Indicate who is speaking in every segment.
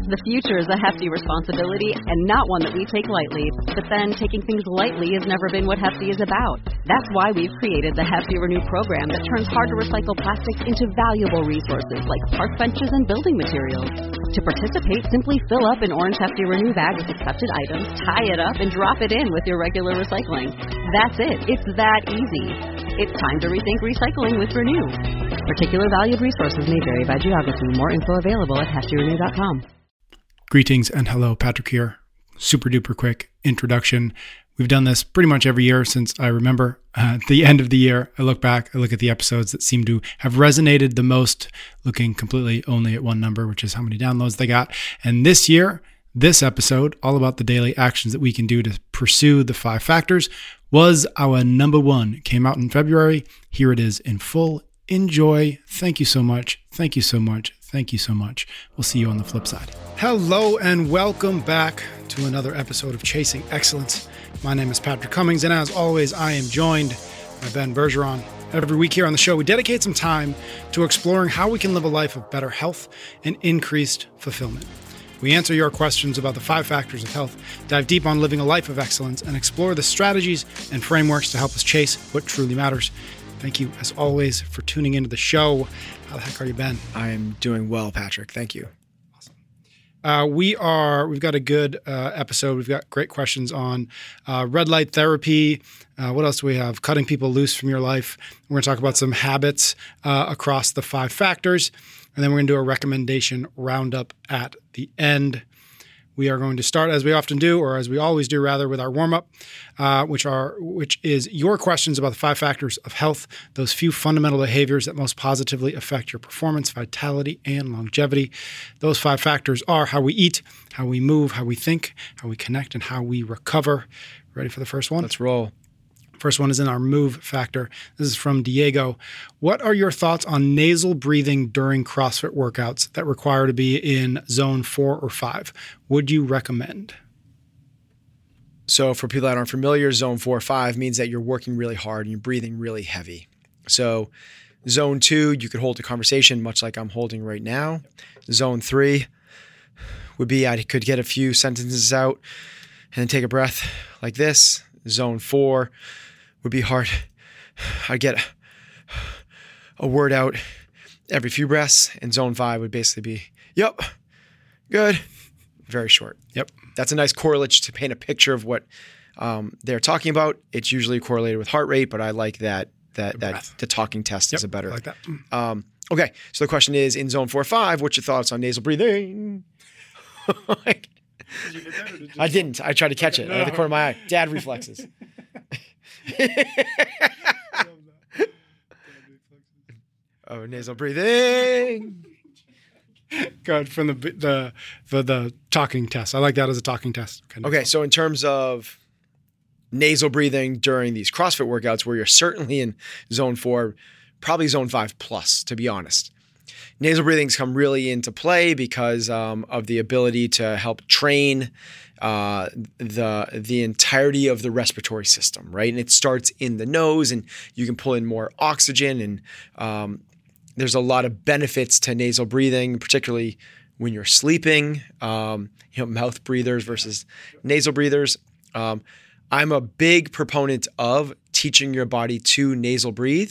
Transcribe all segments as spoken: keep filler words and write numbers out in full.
Speaker 1: The future is a hefty responsibility and not one that we take lightly. But then taking things lightly has never been what Hefty is about. That's why we've created the Hefty Renew program that turns hard-to-recycle plastics into valuable resources like park benches and building materials. To participate, simply fill up an orange Hefty Renew bag with accepted items, tie it up, and drop it in with your regular recycling. That's it. It's that easy. It's time to rethink recycling with Renew. Particular valued resources may vary by geography. More info available at hefty renew dot com.
Speaker 2: Greetings and hello, Patrick here. Super duper quick introduction. We've done this pretty much every year since I remember. Uh, at the end of the year, I look back, I look at the episodes that seem to have resonated the most, looking completely only at one number, which is how many downloads they got. And this year, this episode, all about the daily actions that we can do to pursue the five factors, was our number one. It came out in February. Here it is in full. Enjoy. Thank you so much. Thank you so much. Thank you so much. We'll see you on the flip side. Hello and welcome back to another episode of Chasing Excellence. My name is Patrick Cummings, and as always, I am joined by Ben Bergeron. Every week here on the show, we dedicate some time to exploring how we can live a life of better health and increased fulfillment. We answer your questions about the five factors of health, dive deep on living a life of excellence, and explore the strategies and frameworks to help us chase what truly matters. Thank you, as always, for tuning into the show. How the heck are you, Ben?
Speaker 3: I am doing well, Patrick. Thank you.
Speaker 2: Awesome. Uh, we are, we've got a good uh, episode. We've got great questions on uh, red light therapy. Uh, what else do we have? Cutting people loose from your life. We're going to talk about some habits uh, across the five factors. And then we're going to do a recommendation roundup at the end. We are going to start, as we often do, or as we always do, rather, with our warm-up, uh, which are which is your questions about the five factors of health, those few fundamental behaviors that most positively affect your performance, vitality, and longevity. Those five factors are how we eat, how we move, how we think, how we connect, and how we recover. Ready for the first one?
Speaker 3: Let's roll.
Speaker 2: First one is in our move factor. This is from Diego. What are your thoughts on nasal breathing during CrossFit workouts that require to be in zone four or five? Would you recommend?
Speaker 3: So for people that aren't familiar, zone four or five means that you're working really hard and you're breathing really heavy. So zone two, you could hold a conversation much like I'm holding right now. Zone three would be I could get a few sentences out and then take a breath like this. Zone four would be hard. I'd get a word out every few breaths, and zone five would basically be, yep, good, very short.
Speaker 2: Yep.
Speaker 3: That's a nice correlate to paint a picture of what um, they're talking about. It's usually correlated with heart rate, but I like that that the that the talking test
Speaker 2: yep,
Speaker 3: is a better.
Speaker 2: I like that.
Speaker 3: Um, okay, so the question is, in zone four or five, what's your thoughts on nasal breathing? Like, did you hit that or did you I didn't. I tried to catch it. No. I had the corner of my eye. Dad reflexes. Oh, nasal breathing.
Speaker 2: Good from the the the the talking test. I like that as a talking test.
Speaker 3: Okay, okay, so in terms of nasal breathing during these CrossFit workouts, where you're certainly in zone four, probably zone five plus, to be honest. Nasal breathings come really into play because um, of the ability to help train uh, the the entirety of the respiratory system, right? And it starts in the nose, and you can pull in more oxygen, and um, there's a lot of benefits to nasal breathing, particularly when you're sleeping. Um, you know, mouth breathers versus nasal breathers. Um, I'm a big proponent of teaching your body to nasal breathe.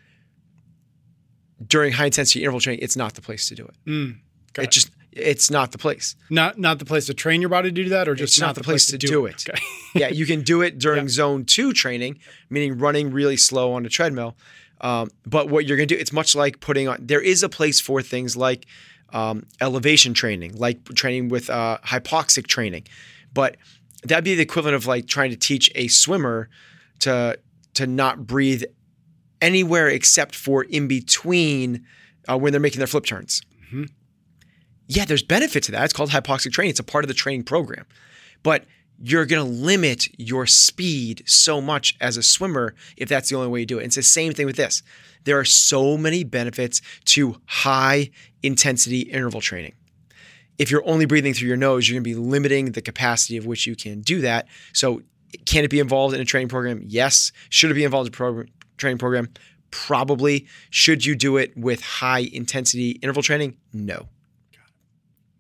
Speaker 3: During high intensity interval training, it's not the place to do it.
Speaker 2: Mm,
Speaker 3: it just it's not the place.
Speaker 2: Not not the place to train your body to do that, or just
Speaker 3: it's not, not the, the place, place to do, do it. it. Okay. Yeah, you can do it during yeah. zone two training, meaning running really slow on a treadmill. Um, but what you're going to do, it's much like putting on. There is a place for things like um, elevation training, like training with uh, hypoxic training, but that'd be the equivalent of like trying to teach a swimmer to to not breathe anywhere except for in between uh, when they're making their flip turns. Mm-hmm. Yeah, there's benefit to that. It's called hypoxic training. It's a part of the training program. But you're going to limit your speed so much as a swimmer if that's the only way you do it. And it's the same thing with this. There are so many benefits to high intensity interval training. If you're only breathing through your nose, you're going to be limiting the capacity of which you can do that. So can it be involved in a training program? Yes. Should it be involved in a program? Training program? Probably. Should you do it with high intensity interval training? No.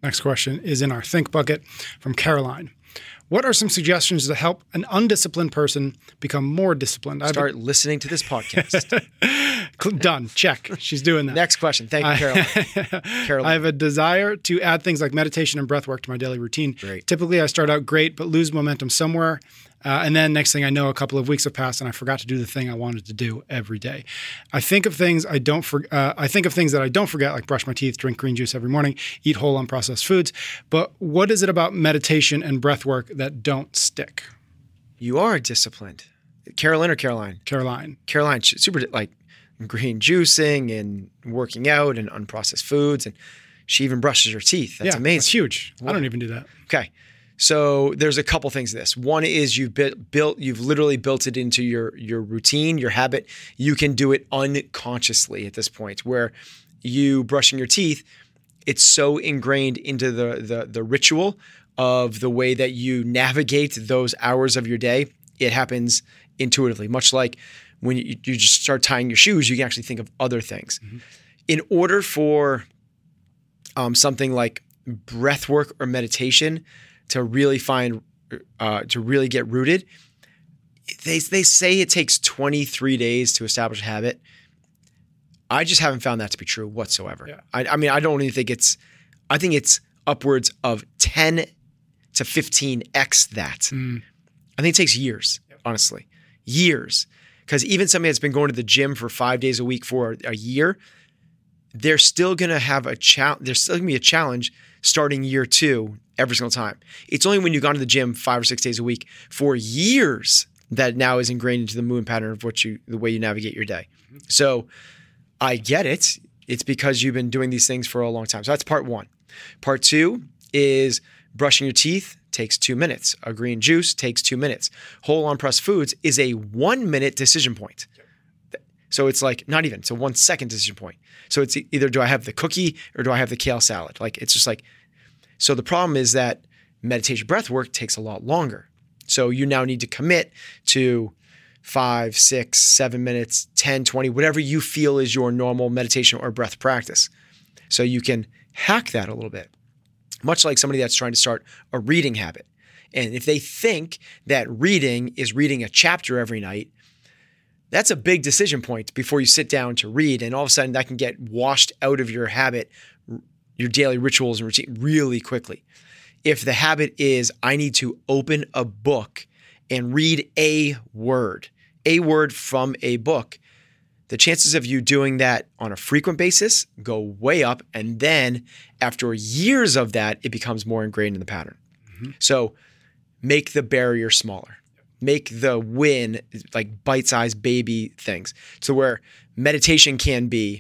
Speaker 2: Next question is in our Think bucket from Caroline. What are some suggestions to help an undisciplined person become more disciplined?
Speaker 3: Start a- listening to this podcast.
Speaker 2: Done. Check. She's doing that.
Speaker 3: Next question. Thank you, Caroline. Caroline.
Speaker 2: I have a desire to add things like meditation and breath work to my daily routine.
Speaker 3: Great.
Speaker 2: Typically, I start out great, but lose momentum somewhere. Uh, and then next thing I know, a couple of weeks have passed and I forgot to do the thing I wanted to do every day. I think of things I don't for, uh, I think of things that I don't forget, like brush my teeth, drink green juice every morning, eat whole unprocessed foods. But what is it about meditation and breath work that don't stick?
Speaker 3: You are disciplined. Carolyn or Caroline?
Speaker 2: Caroline.
Speaker 3: Caroline, super like green juicing and working out and unprocessed foods. And she even brushes her teeth. That's
Speaker 2: yeah,
Speaker 3: amazing.
Speaker 2: That's huge. Wow. I don't even do that.
Speaker 3: Okay. So there's a couple things to this. One is you've built, built, you've literally built it into your your routine, your habit. You can do it unconsciously at this point, where you brushing your teeth, it's so ingrained into the the the ritual of the way that you navigate those hours of your day. It happens intuitively, much like when you, you just start tying your shoes, you can actually think of other things. Mm-hmm. In order for um, something like breath work or meditation to really find, uh, to really get rooted, they they say it takes twenty-three days to establish a habit. I just haven't found that to be true whatsoever.
Speaker 2: Yeah.
Speaker 3: I, I mean, I don't even think it's, I think it's upwards of ten to fifteen x that. Mm. I think it takes years, yep. honestly, years. Because even somebody that's been going to the gym for five days a week for a year, they're still going to have a challenge. There's still going to be a challenge starting year two every single time. It's only when you've gone to the gym five or six days a week for years that now is ingrained into the movement pattern of what you, the way you navigate your day. Mm-hmm. So I get it. It's because you've been doing these things for a long time. So that's part one. Part two is brushing your teeth takes two minutes. A green juice takes two minutes. Whole unpressed foods is a one minute decision point. So it's like not even, it's a one second decision point. So it's either do I have the cookie or do I have the kale salad? Like it's just like, so the problem is that meditation breath work takes a lot longer. So you now need to commit to five, six, seven minutes, ten, twenty, whatever you feel is your normal meditation or breath practice. So you can hack that a little bit, much like somebody that's trying to start a reading habit. And if they think that reading is reading a chapter every night, that's a big decision point before you sit down to read. And all of a sudden that can get washed out of your habit, your daily rituals and routine really quickly. If the habit is, I need to open a book and read a word, a word from a book, the chances of you doing that on a frequent basis go way up. And then after years of that, it becomes more ingrained in the pattern. Mm-hmm. So make the barrier smaller. Make the win like bite-sized baby things. So where meditation can be,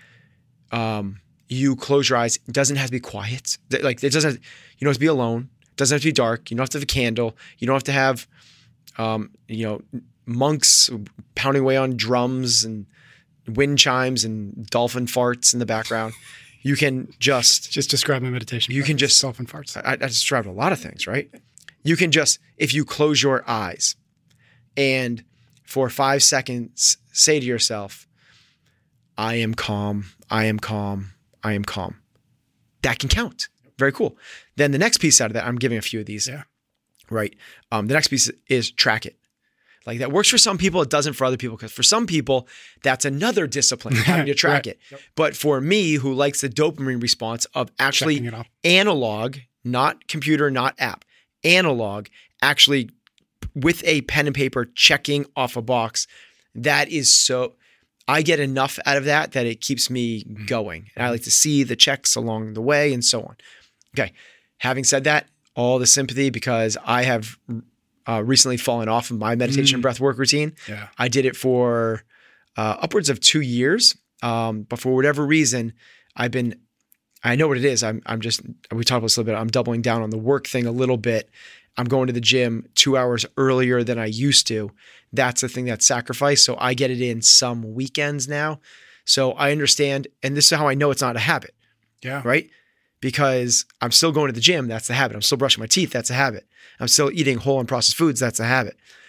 Speaker 3: um, you close your eyes. It doesn't have to be quiet. Like it doesn't. Have, you don't have to be alone. It doesn't have to be dark. You don't have to have a candle. You don't have to have, um, you know, monks pounding away on drums and wind chimes and dolphin farts in the background. You can just
Speaker 2: just describe my meditation.
Speaker 3: You can just
Speaker 2: dolphin farts.
Speaker 3: I, I described a lot of things, right? You can just, if you close your eyes and for five seconds say to yourself, I am calm, I am calm, I am calm. That can count. Very cool. Then the next piece out of that, I'm giving a few of these,
Speaker 2: yeah.
Speaker 3: right? Um, the next piece is track it. Like that works for some people, it doesn't for other people. Because for some people, that's another discipline, having to track right. it. Yep. But for me, who likes the dopamine response of actually analog, not computer, not app, analog, actually with a pen and paper, checking off a box, that is so, I get enough out of that that it keeps me going. And I like to see the checks along the way and so on. Okay. Having said that, all the sympathy because I have uh, recently fallen off of my meditation mm. breath work routine.
Speaker 2: Yeah.
Speaker 3: I did it for uh, upwards of two years. Um, but for whatever reason, I've been, I know what it is. I'm, I'm just, we talked about this a little bit. I'm doubling down on the work thing a little bit. I'm going to the gym two hours earlier than I used to. That's the thing that's sacrificed. So I get it in some weekends now. So I understand. And this is how I know it's not a habit.
Speaker 2: Yeah.
Speaker 3: Right? Because I'm still going to the gym. That's the habit. I'm still brushing my teeth. That's a habit. I'm still eating whole unprocessed foods. That's a habit.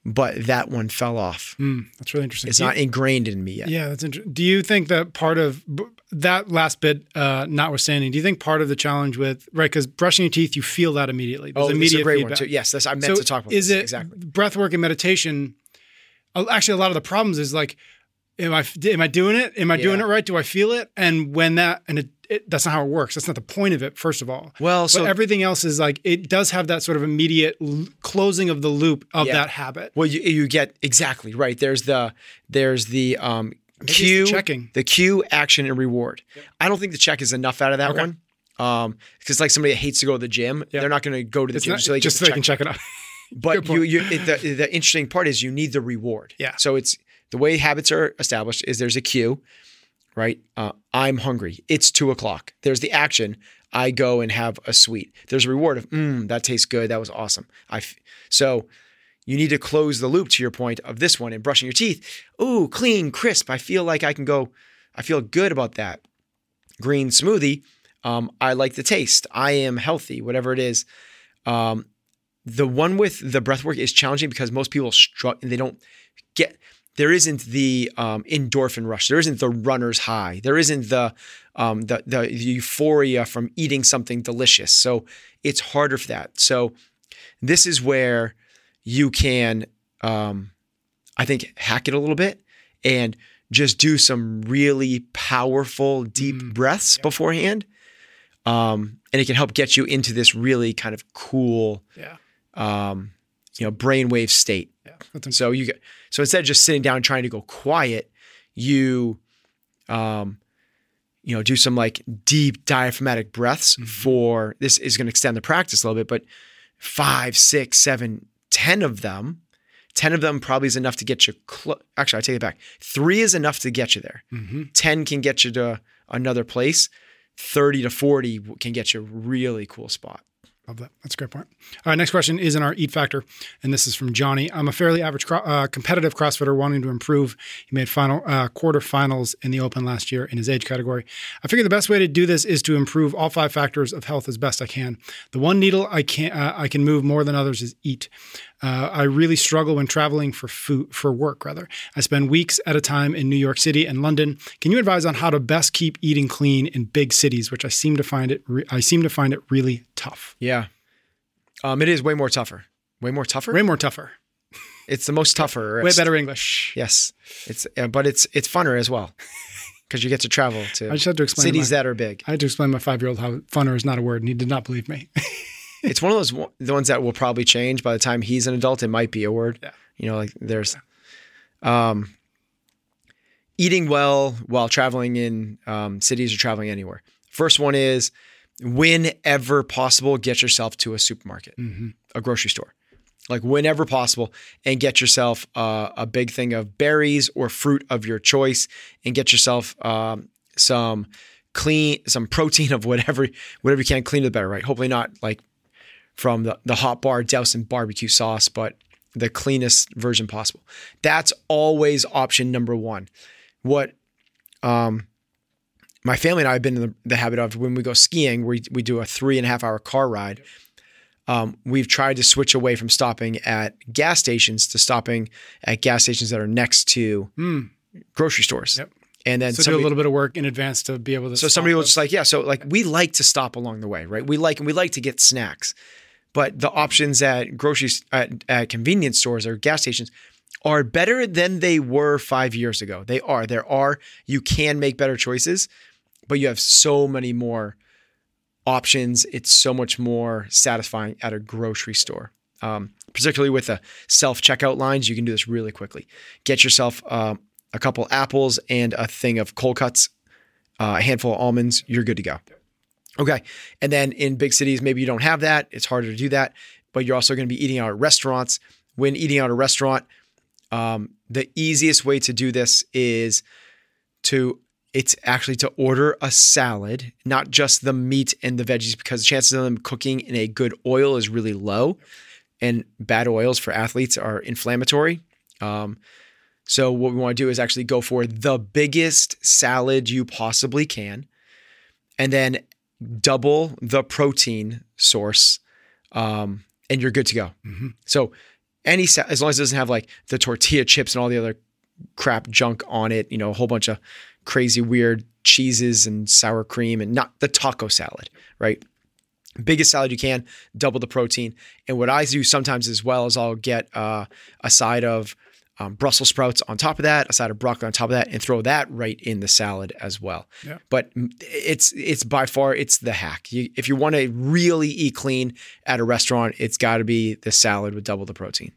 Speaker 3: but that one fell off.
Speaker 2: Mm, that's really interesting.
Speaker 3: It's
Speaker 2: Do
Speaker 3: not
Speaker 2: you,
Speaker 3: ingrained in me yet.
Speaker 2: Yeah, that's interesting. Do you think that part of that last bit, uh, notwithstanding, do you think part of the challenge with, right, because brushing your teeth, you feel that immediately. There's
Speaker 3: oh,
Speaker 2: immediate
Speaker 3: this is a great
Speaker 2: feedback.
Speaker 3: one too. Yes, that's, I meant
Speaker 2: so
Speaker 3: to talk about
Speaker 2: is
Speaker 3: this.
Speaker 2: It
Speaker 3: exactly.
Speaker 2: breath work and meditation, actually a lot of the problems is like, am I, am I doing it? Am I
Speaker 3: Yeah.
Speaker 2: doing it right? Do I feel it? And when that, and it, it, that's not how it works. That's not the point of it, first of all.
Speaker 3: Well, so
Speaker 2: but everything else is like, it does have that sort of immediate l- closing of the loop of
Speaker 3: Yeah.
Speaker 2: that habit.
Speaker 3: Well, you, you get exactly right. There's the there's the um,
Speaker 2: it's
Speaker 3: cue,
Speaker 2: the checking.
Speaker 3: the cue, action, and reward.
Speaker 2: Yep.
Speaker 3: I don't think the check is enough out of that
Speaker 2: Okay.
Speaker 3: one. Um, because like somebody that hates to go to the gym,
Speaker 2: Yep.
Speaker 3: they're not going to go to the
Speaker 2: It's
Speaker 3: gym
Speaker 2: not,
Speaker 3: just so they,
Speaker 2: just
Speaker 3: get
Speaker 2: so
Speaker 3: the
Speaker 2: they
Speaker 3: check.
Speaker 2: can check it out.
Speaker 3: But
Speaker 2: Good
Speaker 3: you,
Speaker 2: point.
Speaker 3: you it, the the interesting part is you need the reward.
Speaker 2: Yeah.
Speaker 3: So it's the way habits are established is there's a cue, right? Uh, I'm hungry. It's two o'clock. There's the action. I go and have a sweet. There's a reward of, mm, that tastes good. That was awesome. I f-. So you need to close the loop to your point of this one and brushing your teeth. Ooh, clean, crisp. I feel like I can go, I feel good about that. Green smoothie. Um, I like the taste. I am healthy, whatever it is. Um, the one with the breath work is challenging because most people struggle, they don't get, there isn't the um, endorphin rush. There isn't the runner's high. There isn't the, um, the the euphoria from eating something delicious. So it's harder for that. So this is where you can, um, I think, hack it a little bit and just do some really powerful, deep
Speaker 2: Mm.
Speaker 3: breaths
Speaker 2: Yeah.
Speaker 3: beforehand. Um, and it can help get you into this really kind of cool,
Speaker 2: Yeah.
Speaker 3: um, you know, brainwave state.
Speaker 2: Yeah. That's
Speaker 3: So you get, so instead of just sitting down and trying to go quiet, you, um, you know, do some like deep diaphragmatic breaths
Speaker 2: Mhm.
Speaker 3: for, this is going to extend the practice a little bit, but five, six, seven, ten of them, ten of them probably is enough to get you, clo- actually, I take it back. Three is enough to get you there.
Speaker 2: mm-hmm.
Speaker 3: ten can get you to another place. thirty to forty can get you a really cool spot.
Speaker 2: Love that. That's a great point. All right, next question is in our Eat Factor, and this is from Johnny. I'm a fairly average cro- uh, competitive CrossFitter wanting to improve. He made final uh, quarterfinals in the Open last year in his age category. I figure the best way to do this is to improve all five factors of health as best I can. The one needle I can uh, I can move more than others is eat. Uh, I really struggle when traveling for food, for work, rather. I spend weeks at a time in New York City and London. Can you advise on how to best keep eating clean in big cities, which I seem to find it re- I seem to find it really tough.
Speaker 3: Yeah. Um, it is way more tougher. Way more tougher?
Speaker 2: Way more tougher.
Speaker 3: It's the most tougher.
Speaker 2: Way better English.
Speaker 3: Yes. It's, uh, but it's, it's funner as well because you get to travel to
Speaker 2: I just had to explain
Speaker 3: cities
Speaker 2: my,
Speaker 3: that are big.
Speaker 2: I had to explain to my five-year-old how funner is not a word, and he did not believe me.
Speaker 3: It's one of those one- the ones that will probably change by the time he's an adult. It might be a word.
Speaker 2: Yeah.
Speaker 3: You know, like there's um, eating well while traveling in um, cities or traveling anywhere. First one is whenever possible, get yourself to a supermarket,
Speaker 2: mm-hmm.
Speaker 3: a grocery store, like whenever possible, and get yourself uh, a big thing of berries or fruit of your choice, and get yourself um, some clean, some protein of whatever, whatever you can. Clean the better, right? Hopefully not like from the, the hot bar doused in barbecue sauce, but the cleanest version possible. That's always option number one. What um, my family and I have been in the, the habit of when we go skiing, we, we do a three and a half hour car ride. Um, we've tried to switch away from stopping at gas stations to stopping at gas stations that are next to
Speaker 2: Mm.
Speaker 3: grocery stores.
Speaker 2: Yep.
Speaker 3: And then
Speaker 2: So
Speaker 3: somebody,
Speaker 2: do a little bit of work in advance to be able to.
Speaker 3: so
Speaker 2: stop
Speaker 3: somebody will
Speaker 2: those.
Speaker 3: just like, yeah, so like we like to stop along the way, right? We like, and we like to get snacks, but the options at groceries, at, at convenience stores or gas stations are better than they were five years ago. They are, there are, you can make better choices, but you have so many more options. It's so much more satisfying at a grocery store. Um, particularly with the self-checkout lines, you can do this really quickly. Get yourself um, a couple apples and a thing of cold cuts, uh, a handful of almonds, you're good to go. Okay. And then in big cities, maybe you don't have that. It's harder to do that, but you're also going to be eating out at restaurants. When eating out at a restaurant, um, the easiest way to do this is to, it's actually to order a salad, not just the meat and the veggies, because the chances of them cooking in a good oil is really low, and bad oils for athletes are inflammatory. Um, So what we want to do is actually go for the biggest salad you possibly can, and then double the protein source, um, and you're good to go.
Speaker 2: Mm-hmm.
Speaker 3: So any salad, as long as it doesn't have like the tortilla chips and all the other crap junk on it, you know, a whole bunch of crazy weird cheeses and sour cream, and not the taco salad, right? Biggest salad you can, double the protein. And what I do sometimes as well is I'll get uh, a side of um, Brussels sprouts on top of that, a side of broccoli on top of that, and throw that right in the salad as well. Yeah. But it's it's by far, it's the hack. You, if you want to really eat clean at a restaurant, it's got to be the salad with double the protein.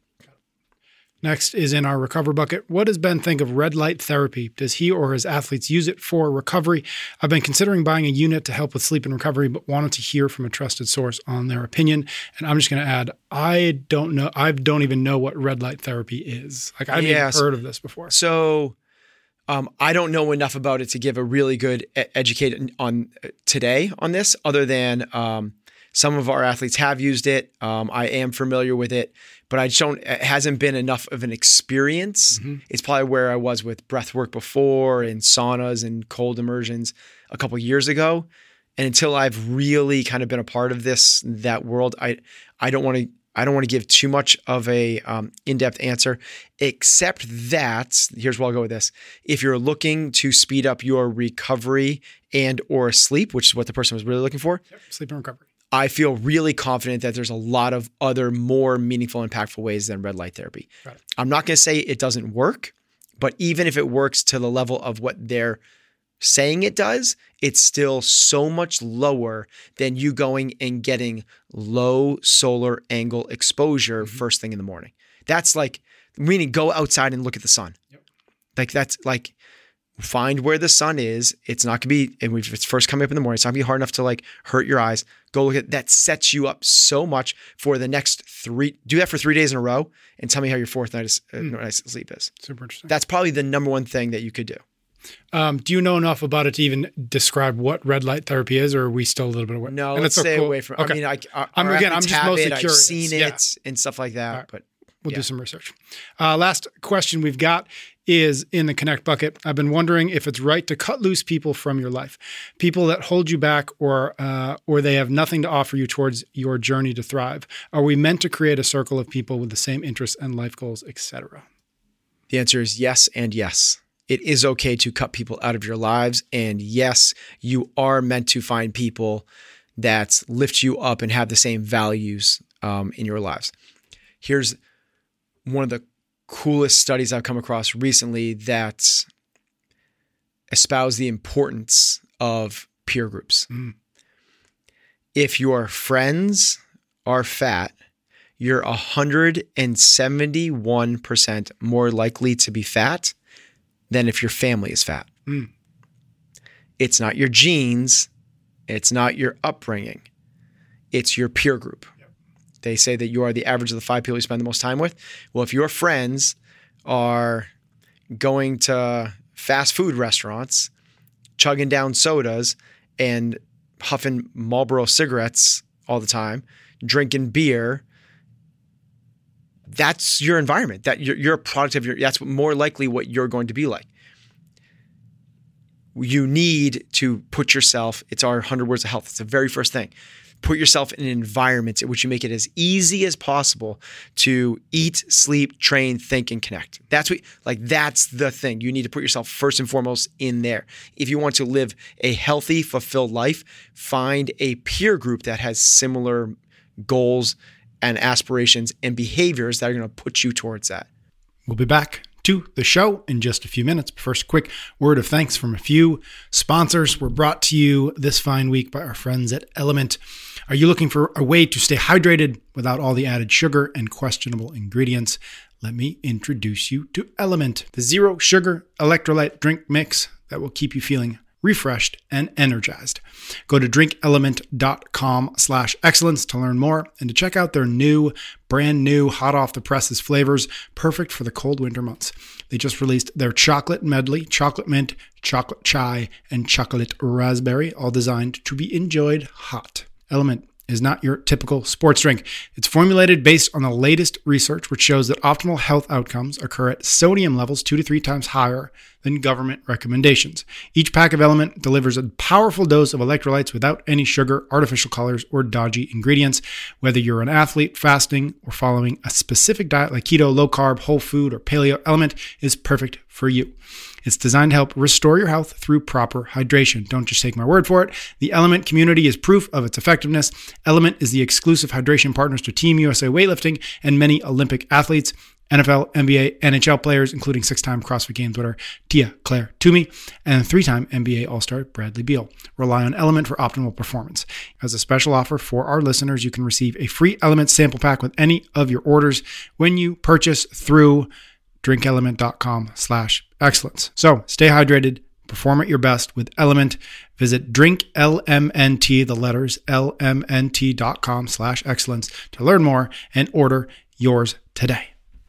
Speaker 2: Next is in our recover bucket. What does Ben think of red light therapy? Does he or his athletes use it for recovery? I've been considering buying a unit to help with sleep and recovery, but wanted to hear from a trusted source on their opinion. And I'm just going to add, I don't know. I don't even know what red light therapy is. Like I've yeah, never heard of this before.
Speaker 3: So um, I don't know enough about it to give a really good e- educated on uh, today on this, other than um, some of our athletes have used it. Um, I am familiar with it. But I just don't, it hasn't been enough of an experience. Mm-hmm. It's probably where I was with breath work before and saunas and cold immersions a couple of years ago. And until I've really kind of been a part of this, that world, I I don't want to, I don't want to give too much of a um, in-depth answer, except that, here's where I'll go with this. If you're looking to speed up your recovery and or sleep, which is what the person was really looking for.
Speaker 2: Yep. Sleep and recovery.
Speaker 3: I feel really confident that there's a lot of other more meaningful, impactful ways than red light therapy. I'm not going to say it doesn't work, but even if it works to the level of what they're saying it does, it's still so much lower than you going and getting low solar angle exposure mm-hmm. first thing in the morning. That's like, meaning go outside and look at the sun. Yep. Like that's like, find where the sun is. It's not going to be, and if it's first coming up in the morning, it's not going to be hard enough to like hurt your eyes. Go look at that. Sets you up so much for the next three, do that for three days in a row and tell me how your fourth night of mm. uh, sleep is.
Speaker 2: Super interesting.
Speaker 3: That's probably the number one thing that you could do.
Speaker 2: Um, do you know enough about it to even describe what red light therapy is, or are we still a little bit away?
Speaker 3: No, and let's stay cool. away from, okay. I mean, I, our, I'm, our again, I'm just mostly it, curious. I've seen it yeah. and stuff like that, right. but
Speaker 2: We'll
Speaker 3: yeah.
Speaker 2: do some research. Uh, last question we've got is in the Connect bucket. I've been wondering if it's right to cut loose people from your life, people that hold you back or uh, or they have nothing to offer you towards your journey to thrive. Are we meant to create a circle of people with the same interests and life goals, et cetera?
Speaker 3: The answer is yes and yes. It is okay to cut people out of your lives. And yes, you are meant to find people that lift you up and have the same values um, in your lives. Here's one of the coolest studies I've come across recently that espouse the importance of peer groups. Mm. If your friends are fat, you're one hundred seventy-one percent more likely to be fat than if your family is fat. Mm. It's not your genes. It's not your upbringing. It's your peer group. They say that you are the average of the five people you spend the most time with. Well, if your friends are going to fast food restaurants, chugging down sodas, and huffing Marlboro cigarettes all the time, drinking beer, that's your environment. That you're, you're a product of your. That's more likely what you're going to be like. You need to put yourself. It's our one hundred words of health. It's the very first thing. Put yourself in an environment in which you make it as easy as possible to eat, sleep, train, think, and connect. That's what, like, that's the thing. You need to put yourself first and foremost in there. If you want to live a healthy, fulfilled life, find a peer group that has similar goals and aspirations and behaviors that are going to put you towards that.
Speaker 2: We'll be back to the show in just a few minutes. But first, a quick word of thanks from a few sponsors. We're brought to you this fine week by our friends at Element. Are you looking for a way to stay hydrated without all the added sugar and questionable ingredients? Let me introduce you to Element, the zero sugar electrolyte drink mix that will keep you feeling refreshed and energized. Go to drinkelement.com slash excellence to learn more and to check out their new, brand new, hot off the presses flavors, perfect for the cold winter months. They just released their chocolate medley, chocolate mint, chocolate chai, and chocolate raspberry, all designed to be enjoyed hot. Element is not your typical sports drink. It's formulated based on the latest research, which shows that optimal health outcomes occur at sodium levels two to three times higher than government recommendations. Each pack of Element delivers a powerful dose of electrolytes without any sugar, artificial colors, or dodgy ingredients. Whether you're an athlete, fasting, or following a specific diet like keto, low carb, whole food, or paleo, Element is perfect for you. It's designed to help restore your health through proper hydration. Don't just take my word for it. The Element community is proof of its effectiveness. Element is the exclusive hydration partners to Team U S A Weightlifting and many Olympic athletes, N F L, N B A, N H L players, including six-time CrossFit Games winner Tia Claire Toomey and three-time N B A All-Star Bradley Beal. Rely on Element for optimal performance. As a special offer for our listeners, you can receive a free Element sample pack with any of your orders when you purchase through drinkelement.com slash excellence. So stay hydrated, perform at your best with Element. Visit drinklmnt, the letters lmnt.com slash excellence to learn more and order yours today.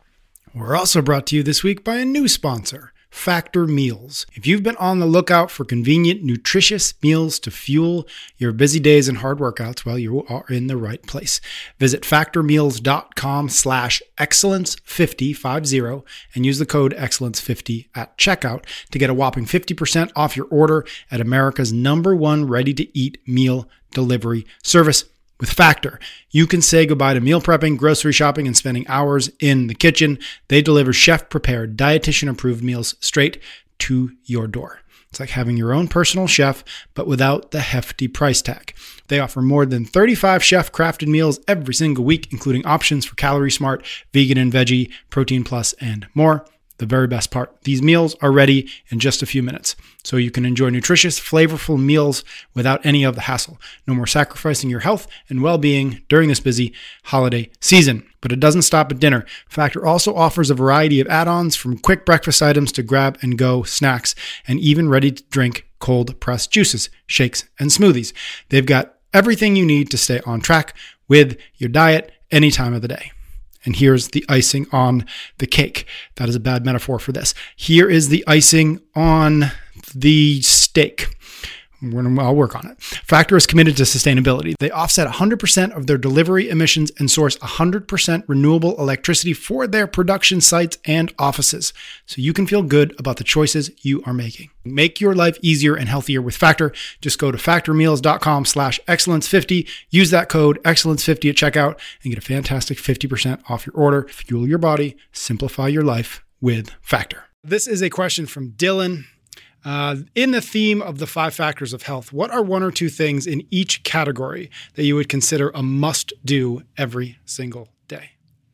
Speaker 2: We're also brought to you this week by a new sponsor, Factor Meals. If you've been on the lookout for convenient, nutritious meals to fuel your busy days and hard workouts, well, you are in the right place. Visit factormeals.com slash excellence50, five zero, and use the code excellence fifty at checkout to get a whopping fifty percent off your order at America's number one ready-to-eat meal delivery service. With Factor, you can say goodbye to meal prepping, grocery shopping, and spending hours in the kitchen. They deliver chef-prepared, dietitian-approved meals straight to your door. It's like having your own personal chef, but without the hefty price tag. They offer more than thirty-five chef-crafted meals every single week, including options for Calorie Smart, vegan and veggie, Protein Plus, and more. The very best part, these meals are ready in just a few minutes, so you can enjoy nutritious, flavorful meals without any of the hassle. No more sacrificing your health and well-being during this busy holiday season. But it doesn't stop at dinner. Factor also offers a variety of add-ons from quick breakfast items to grab-and-go snacks, and even ready-to-drink cold-pressed juices, shakes, and smoothies. They've got everything you need to stay on track with your diet any time of the day. And here's the icing on the cake. That is a bad metaphor for this. Here is the icing on the steak. We're gonna, I'll work on it. Factor is committed to sustainability. They offset one hundred percent of their delivery emissions and source one hundred percent renewable electricity for their production sites and offices. So you can feel good about the choices you are making. Make your life easier and healthier with Factor. Just go to factormeals.com slash excellence50. Use that code excellence fifty at checkout and get a fantastic fifty percent off your order. Fuel your body. Simplify your life with Factor. This is a question from Dylan. Uh, in the theme of the five factors of health, what are one or two things in each category that you would consider a must-do every single day?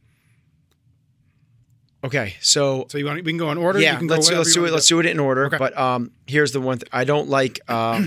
Speaker 3: Okay, so
Speaker 2: so you want we can go in order.
Speaker 3: Yeah,
Speaker 2: you can
Speaker 3: let's
Speaker 2: go
Speaker 3: let's do it.
Speaker 2: do.
Speaker 3: Let's do it in order.
Speaker 2: Okay.
Speaker 3: But um, here's the one thing I don't like. Uh,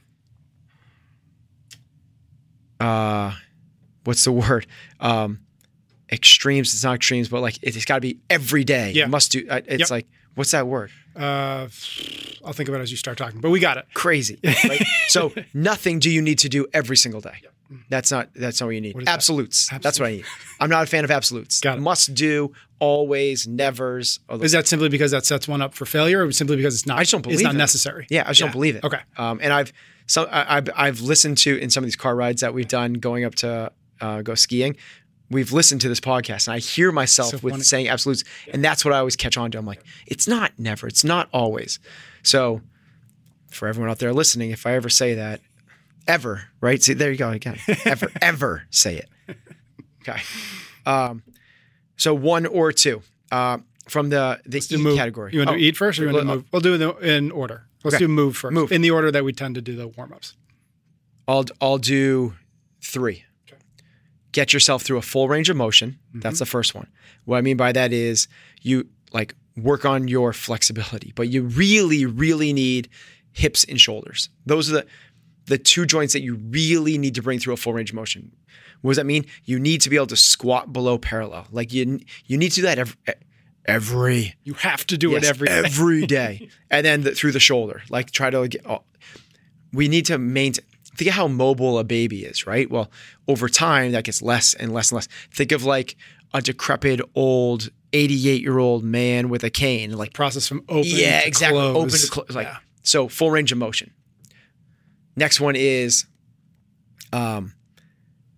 Speaker 3: uh, what's the word? Um, extremes. It's not extremes, but like it's got to be every day.
Speaker 2: Yeah.
Speaker 3: Must do. It's
Speaker 2: Yep.
Speaker 3: like what's that word?
Speaker 2: Uh, I'll think of it as you start talking, but we got it.
Speaker 3: Crazy. Right? So nothing do you need to do every single day.
Speaker 2: Yep.
Speaker 3: That's not that's not what you need.
Speaker 2: What is that?
Speaker 3: Absolutes.
Speaker 2: Absolute.
Speaker 3: That's what I need. I'm not a fan of absolutes.
Speaker 2: Got it.
Speaker 3: Must do, always, nevers.
Speaker 2: Is that simply because that sets one up for failure, or simply because it's not?
Speaker 3: I just don't believe
Speaker 2: it's not
Speaker 3: it.
Speaker 2: necessary.
Speaker 3: Yeah, I just don't believe it.
Speaker 2: Okay.
Speaker 3: Um, and I've so I, I've I've listened to in some of these car rides that we've done going up to uh, go skiing. We've listened to this podcast, and I hear myself
Speaker 2: So
Speaker 3: with
Speaker 2: funny.
Speaker 3: saying absolutes, and that's what I always catch on to. I'm like, it's not never, it's not always. So, for everyone out there listening, if I ever say that, ever, right? See, there you go again. Ever, ever say it. Okay. Um, so one or two uh, from the the
Speaker 2: Let's do
Speaker 3: eat
Speaker 2: move.
Speaker 3: category.
Speaker 2: You want to
Speaker 3: Oh,
Speaker 2: do eat first, or you want to
Speaker 3: uh,
Speaker 2: move? We'll do it in order. Let's
Speaker 3: Okay.
Speaker 2: do move first.
Speaker 3: Move.
Speaker 2: In the order that we tend to do the warm-ups.
Speaker 3: I'll I'll do three.
Speaker 2: Okay.
Speaker 3: Get yourself through a full range of motion.
Speaker 2: Mm-hmm.
Speaker 3: That's the first one. What I mean by that is you like work on your flexibility, but you really, really need hips and shoulders. Those are the the two joints that you really need to bring through a full range of motion. What does that mean? You need to be able to squat below parallel. Like you you need to do that every every
Speaker 2: You have to do
Speaker 3: yes,
Speaker 2: it every day.
Speaker 3: every day. And then the, through the shoulder, like try to get, oh, we need to maintain, think of how mobile a baby is, right? Well, over time that gets less and less and less. Think of like a decrepit old eighty-eight year old man with a cane, like
Speaker 2: Process from open
Speaker 3: yeah,
Speaker 2: to
Speaker 3: exactly.
Speaker 2: close.
Speaker 3: Open to close. Like,
Speaker 2: Yeah.
Speaker 3: so full range of motion. Next one is, um,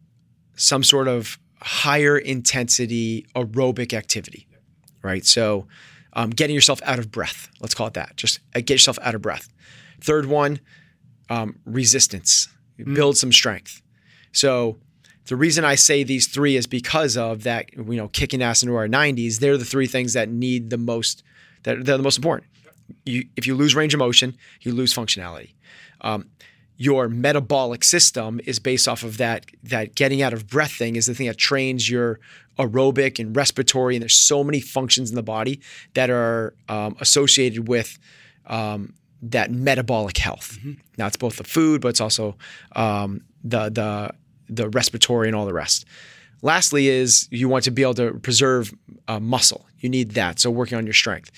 Speaker 3: some sort of higher intensity aerobic activity, right? So um, getting yourself out of breath, let's call it that. Just uh, get yourself out of breath. Third one, um, resistance. Mm. Build some strength. So the reason I say these three is because of that, you know, kicking ass into our nineties. They're the three things that need the most, that they're the most important. You, if you lose range of motion, you lose functionality. Um, your metabolic system is based off of that, that getting out of breath thing is the thing that trains your aerobic and respiratory. And there's so many functions in the body that are um, associated with um, that metabolic health. Mm-hmm. Now it's both the food, but it's also um, the, the, the respiratory and all the rest. Lastly is you want to be able to preserve uh, muscle. You need that. So working on your strength.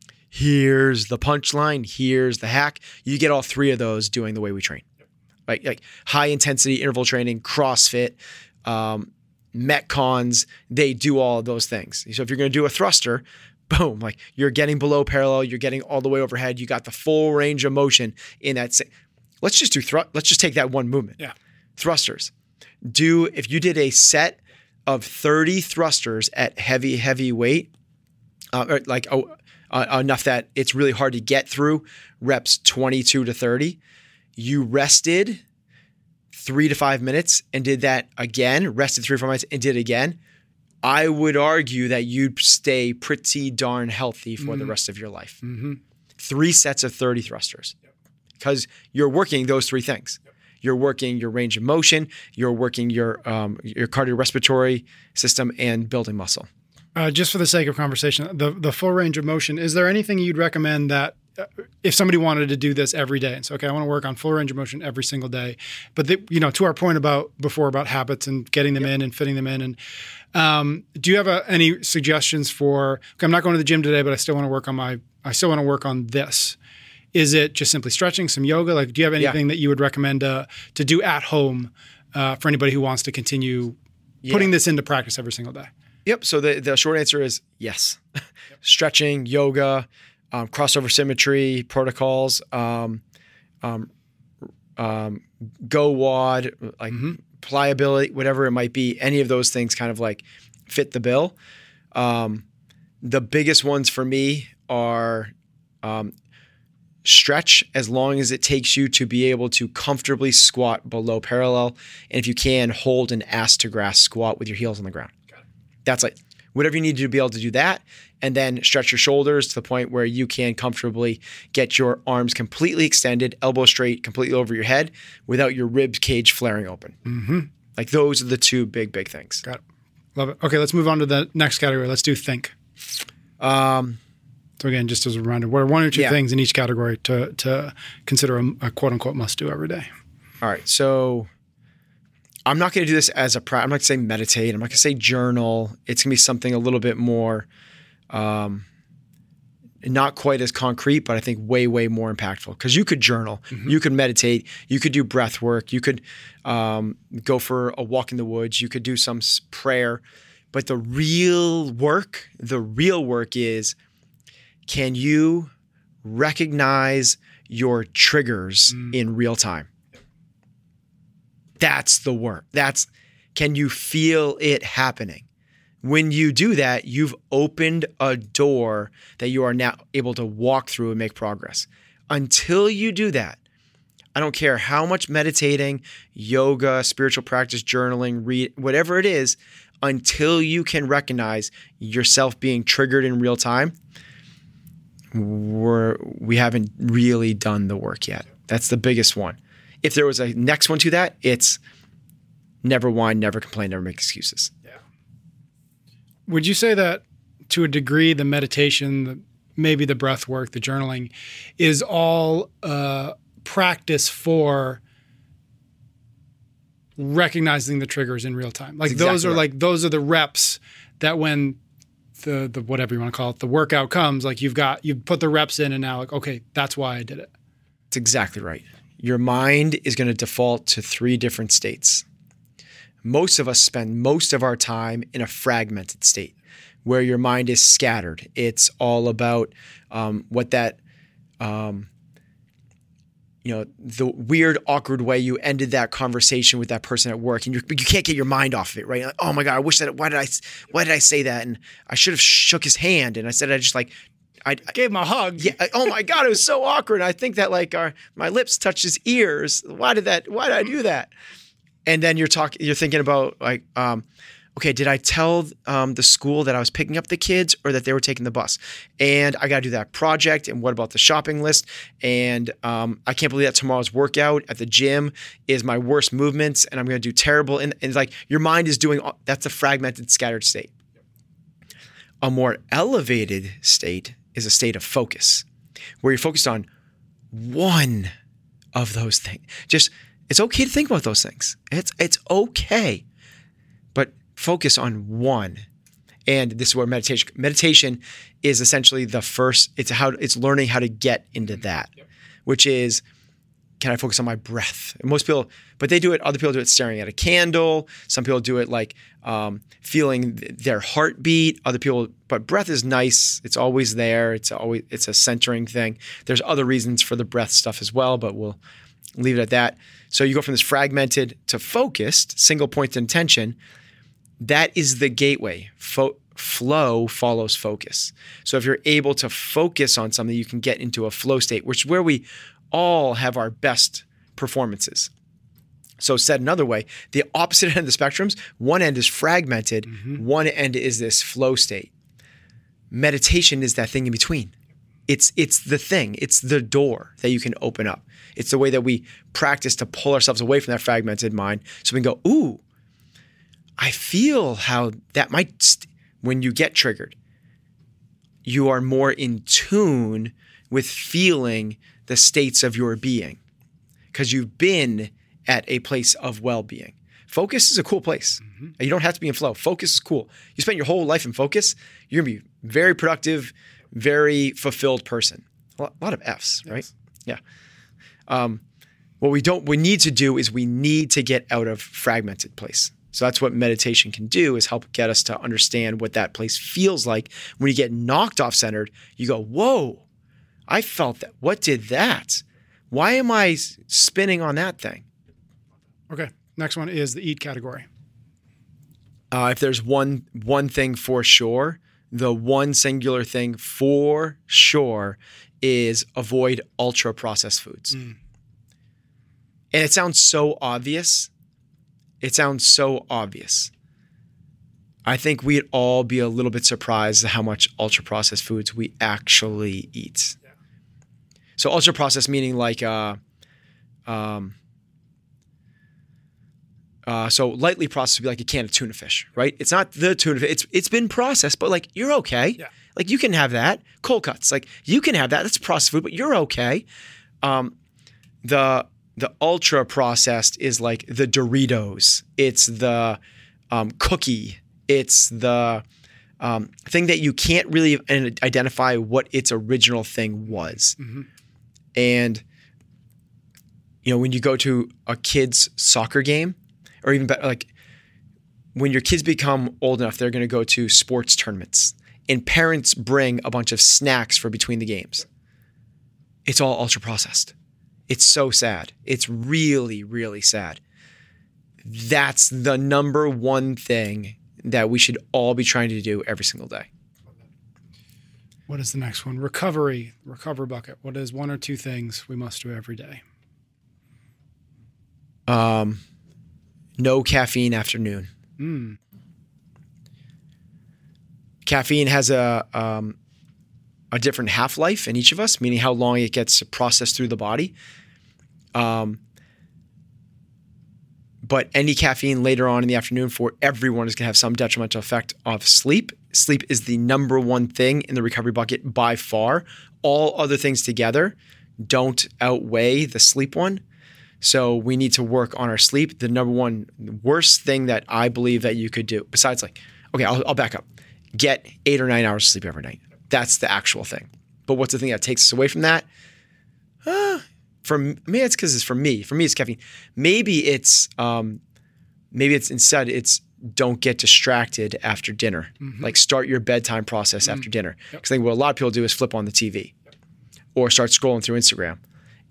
Speaker 3: Here's the punchline. Here's the hack. You get all three of those doing the way we train. Like, like high intensity interval training, CrossFit, um, Metcons, they do all of those things. So if you're going to do a thruster, boom, like you're getting below parallel, you're getting all the way overhead. You got the full range of motion in that. Sa- let's just do thrust. Let's just take that one movement.
Speaker 2: Yeah.
Speaker 3: Thrusters. Do, if you did a set of thirty thrusters at heavy, heavy weight, uh, or like oh, uh, enough that it's really hard to get through reps twenty-two to thirty, you rested three to five minutes and did that again, rested three or four minutes and did it again, I would argue that you'd stay pretty darn healthy for mm-hmm. the rest of your life. Mm-hmm. Three sets of thirty thrusters because you're working those three things. Yep. You're working your range of motion, you're working your um, your cardiorespiratory system, and building muscle.
Speaker 2: Uh, just for the sake of conversation, the the full range of motion, is there anything you'd recommend that uh, if somebody wanted to do this every day and say, okay, I want to work on full range of motion every single day, but the, you know, to our point about before about habits and getting them yep. in and fitting them in, and um, do you have a, any suggestions for? Okay, I'm not going to the gym today, but I still want to work on my I still want to work on this. Is it just simply stretching, some yoga? Like, do you have anything yeah. that you would recommend uh, to do at home uh, for anybody who wants to continue yeah. putting this into practice every single day?
Speaker 3: Yep. So the, the short answer is yes. Yep. Stretching, yoga, um, crossover symmetry protocols, um, um, um, go wad, like mm-hmm. pliability, whatever it might be. Any of those things kind of like fit the bill. Um, the biggest ones for me are um, stretch as long as it takes you to be able to comfortably squat below parallel. And if you can, hold an ass to grass squat with your heels on the ground. That's like whatever you need to be able to do that. And then stretch your shoulders to the point where you can comfortably get your arms completely extended, elbow straight, completely over your head without your rib cage flaring open. Mm-hmm. Like those are the two big, big things.
Speaker 2: Got it. Love it. Okay, let's move on to the next category. Let's do think. Um, So again, just as a reminder, what are one or two yeah. things in each category to to consider a, a quote unquote must do every day?
Speaker 3: All right. So I'm not going to do this as a practice. I'm not going to say meditate. I'm not going to say journal. It's going to be something a little bit more, um, not quite as concrete, but I think way, way more impactful. Because you could journal, mm-hmm. you could meditate, you could do breath work, you could um, go for a walk in the woods, you could do some prayer. But the real work, the real work is, can you recognize your triggers mm. in real time? That's the work. That's, can you feel it happening? When you do that, you've opened a door that you are now able to walk through and make progress. Until you do that, I don't care how much meditating, yoga, spiritual practice, journaling, read, whatever it is, until you can recognize yourself being triggered in real time, we're, we haven't really done the work yet. That's the biggest one. If there was a next one to that, it's never whine, never complain, never make excuses.
Speaker 2: Yeah. Would you say that to a degree, the meditation, the, maybe the breath work, the journaling is all uh, practice for recognizing the triggers in real time? Like exactly those are right. like, those are the reps that when the, the, whatever you want to call it, the workout comes, like you've got, you've put the reps in and now like, okay, that's why I did it.
Speaker 3: That's exactly right. Your mind is going to default to three different states. Most of us spend most of our time in a fragmented state where your mind is scattered. It's all about um, what that um, you know, the weird, awkward way you ended that conversation with that person at work, and you're, you can't get your mind off of it, right? You're like, oh my God, I wish that, why did I, why did I say that? And I should have shook his hand. And I said, I just like, I, I
Speaker 2: gave him a hug.
Speaker 3: Yeah. Oh my God, it was so awkward. I think that like our, my lips touched his ears. Why did that, why did I do that? And then you're talking, you're thinking about like, um, okay, did I tell um, the school that I was picking up the kids or that they were taking the bus? And I got to do that project. And what about the shopping list? And um, I can't believe that tomorrow's workout at the gym is my worst movements and I'm going to do terrible. And, and it's like your mind is doing, all, that's a fragmented, scattered state. A more elevated state is a state of focus where you're focused on one of those things. Just, it's okay to think about those things. It's, it's okay. But focus on one. And this is where meditation, meditation is essentially the first, it's how it's learning how to get into that, yep. Which is, can I focus on my breath? And most people, but they do it, other people do it staring at a candle. Some people do it like um, feeling their heartbeat. Other people, but breath is nice. It's always there. It's always, it's a centering thing. There's other reasons for the breath stuff as well, but we'll leave it at that. So you go from this fragmented to focused, single point of intention. That is the gateway. Fo- flow follows focus. So if you're able to focus on something, you can get into a flow state, which is where we all have our best performances. So said another way, the opposite end of the spectrums, one end is fragmented, mm-hmm. One end is this flow state. Meditation is that thing in between. It's it's the thing. It's the door that you can open up. It's the way that we practice to pull ourselves away from that fragmented mind so we can go, ooh, I feel how that might, st- when you get triggered, you are more in tune with feeling the states of your being because you've been at a place of well-being. Focus is a cool place. Mm-hmm. You don't have to be in flow. Focus is cool. You spend your whole life in focus, you're going to be very productive, very fulfilled person. A lot, a lot of F's, yes. Right? Yeah. Um, what we don't, we need to do is we need to get out of fragmented place. So that's what meditation can do, is help get us to understand what that place feels like. When you get knocked off centered, you go, whoa, I felt that. What did that? Why am I spinning on that thing?
Speaker 2: Okay. Next one is the eat category.
Speaker 3: Uh, if there's one one thing for sure, the one singular thing for sure is avoid ultra processed foods. Mm. And it sounds so obvious. It sounds so obvious. I think we'd all be a little bit surprised at how much ultra-processed foods we actually eat. Yeah. So ultra-processed meaning like, uh, um, uh, so lightly processed would be like a can of tuna fish, right? It's not the tuna fish. It's it's been processed, but like you're okay. Yeah. Like you can have that. Cold cuts, like you can have that. That's processed food, but you're okay. Um, the The ultra processed is like the Doritos. It's the um, cookie. It's the um, thing that you can't really identify what its original thing was. Mm-hmm. And, you know, when you go to a kid's soccer game, or even better, like when your kids become old enough, they're going to go to sports tournaments and parents bring a bunch of snacks for between the games. It's all ultra processed. It's so sad. It's really, really sad. That's the number one thing that we should all be trying to do every single day.
Speaker 2: What is the next one? Recovery, recover bucket. What is one or two things we must do every day?
Speaker 3: Um, no caffeine after noon. Mm. Caffeine has a um, a different half-life in each of us, meaning how long it gets processed through the body. Um, but any caffeine later on in the afternoon for everyone is going to have some detrimental effect of sleep. Sleep is the number one thing in the recovery bucket by far. All other things together don't outweigh the sleep one. So we need to work on our sleep. The number one worst thing that I believe that you could do, besides like, okay, I'll, I'll back up. Get eight or nine hours of sleep every night. That's the actual thing. But what's the thing that takes us away from that? Uh, for me, it's because it's for me. For me, it's caffeine. Maybe it's um, maybe it's instead it's don't get distracted after dinner. Mm-hmm. Like start your bedtime process mm-hmm. after dinner. Because yep. I think what a lot of people do is flip on the T V yep. or start scrolling through Instagram.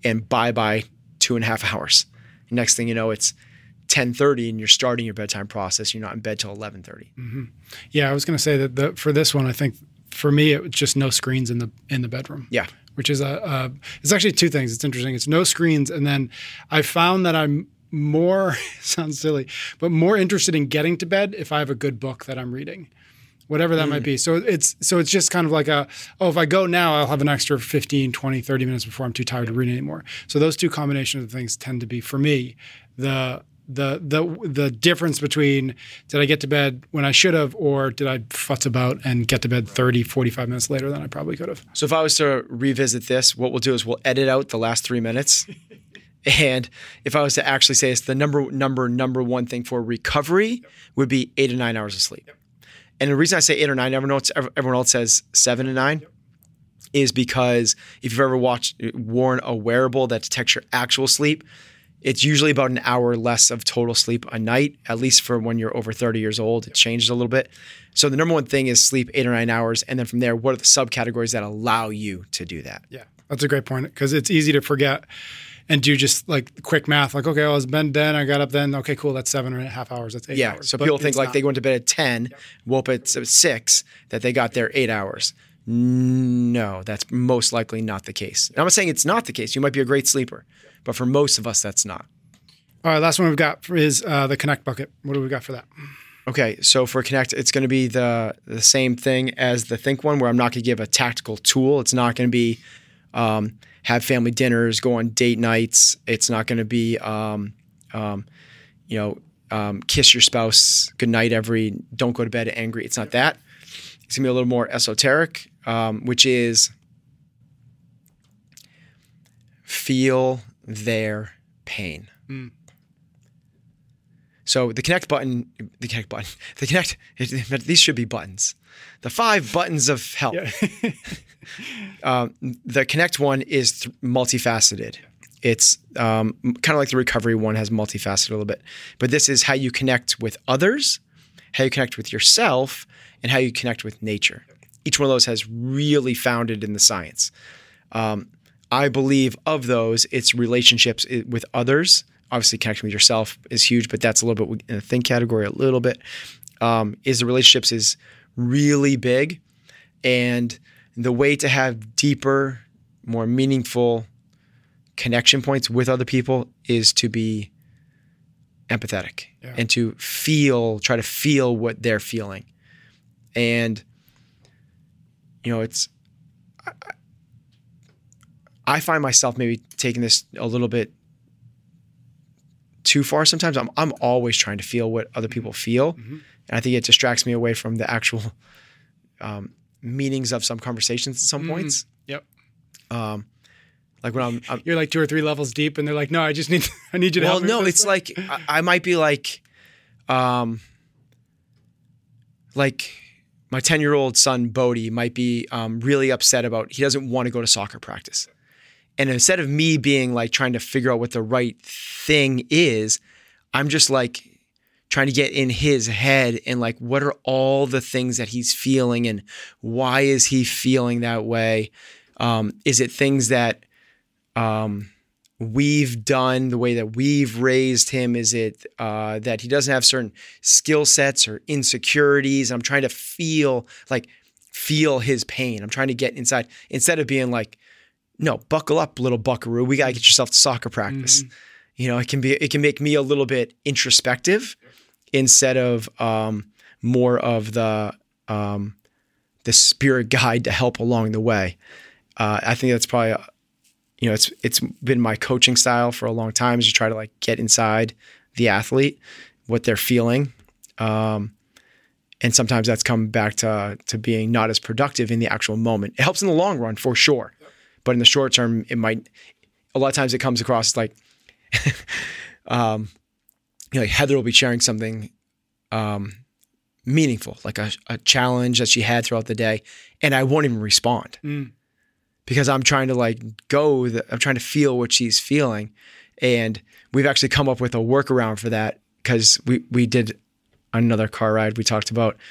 Speaker 3: and bye-bye two and a half hours. Next thing you know, it's ten thirty and you're starting your bedtime process. You're not in bed till eleven thirty.
Speaker 2: Mm-hmm. Yeah, I was going to say that the, for this one, I think for me, it was just no screens in the in the bedroom.
Speaker 3: Yeah.
Speaker 2: Which is a, a it's actually two things. It's interesting. It's no screens. And then I found that I'm more, sounds silly, but more interested in getting to bed if I have a good book that I'm reading, whatever that mm. might be. So it's so it's just kind of like a, oh, if I go now, I'll have an extra fifteen, twenty, thirty minutes before I'm too tired to read anymore. So those two combinations of things tend to be, for me, the the the the difference between did I get to bed when I should have, or did I futz about and get to bed thirty, forty-five minutes later than I probably could have.
Speaker 3: So if I was to revisit this, what we'll do is we'll edit out the last three minutes. And if I was to actually say it's the number, number, number one thing for recovery yep. would be eight to nine hours of sleep. Yep. And the reason I say eight or nine, everyone else, everyone else says seven to nine, yep. is because if you've ever watched, worn a wearable that detects your actual sleep, it's usually about an hour less of total sleep a night, at least for when you're over thirty years old. It changes a little bit. So the number one thing is sleep eight or nine hours. And then from there, what are the subcategories that allow you to do that?
Speaker 2: Yeah, that's a great point, because it's easy to forget and do just like quick math. Like, okay, I was bed then, I got up then. Okay, cool. That's seven and a half hours. That's eight
Speaker 3: yeah,
Speaker 2: hours.
Speaker 3: So
Speaker 2: But
Speaker 3: people think like
Speaker 2: not.
Speaker 3: they go into bed at ten, yep. woke up at six, that they got their eight hours. No, that's most likely not the case. And I'm not saying it's not the case. You might be a great sleeper, but for most of us, that's not.
Speaker 2: All right, last one we've got is uh, the Connect bucket. What do we got for that?
Speaker 3: Okay, so for Connect, it's going to be the the same thing as the Think one, where I'm not going to give a tactical tool. It's not going to be um, have family dinners, go on date nights. It's not going to be, um, um, you know, um, kiss your spouse goodnight every, don't go to bed angry. It's not that. It's going to be a little more esoteric, um, which is feel their pain. Mm. So the Connect button, the Connect button, the Connect, these should be buttons. The five buttons of help. Yeah. um, the Connect one is th- multifaceted. It's um, kind of like the recovery one has multifaceted a little bit. But this is how you connect with others, how you connect with yourself, and how you connect with nature. Each one of those has really founded in the science. Um, I believe of those, it's relationships with others. Obviously, connecting with yourself is huge, but that's a little bit in the Think category, a little bit. Um, is the relationships is really big. And the way to have deeper, more meaningful connection points with other people is to be empathetic yeah. and to feel, try to feel what they're feeling. And, you know, it's, I, I find myself maybe taking this a little bit too far sometimes. I'm I'm always trying to feel what other people feel. Mm-hmm. And I think it distracts me away from the actual um, meanings of some conversations at some mm-hmm. points.
Speaker 2: Yep.
Speaker 3: Um, like when I'm, I'm...
Speaker 2: You're like two or three levels deep and they're like, no, I just need, I need you to
Speaker 3: well,
Speaker 2: help me.
Speaker 3: Well, no, it's like, I, I might be like, um, like my ten-year-old son, Bodie, might be um, really upset about, he doesn't want to go to soccer practice. And instead of me being like trying to figure out what the right thing is, I'm just like trying to get in his head and like, what are all the things that he's feeling and why is he feeling that way? Um, is it things that um, we've done the way that we've raised him? Is it uh, that he doesn't have certain skill sets or insecurities? I'm trying to feel like, feel his pain. I'm trying to get inside instead of being like, no, buckle up, little buckaroo. We got to get yourself to soccer practice. Mm-hmm. You know, it can be, it can make me a little bit introspective instead of um, more of the um, the spirit guide to help along the way. Uh, I think that's probably, a, you know, it's it's been my coaching style for a long time is to try to like get inside the athlete, what they're feeling, um, and sometimes that's come back to to being not as productive in the actual moment. It helps in the long run for sure. But in the short term, it might, a lot of times it comes across like, um, you know, like Heather will be sharing something um, meaningful, like a, a challenge that she had throughout the day, and I won't even respond mm. because I'm trying to like go, the, I'm trying to feel what she's feeling. And we've actually come up with a workaround for that because we, we did another car ride. We talked about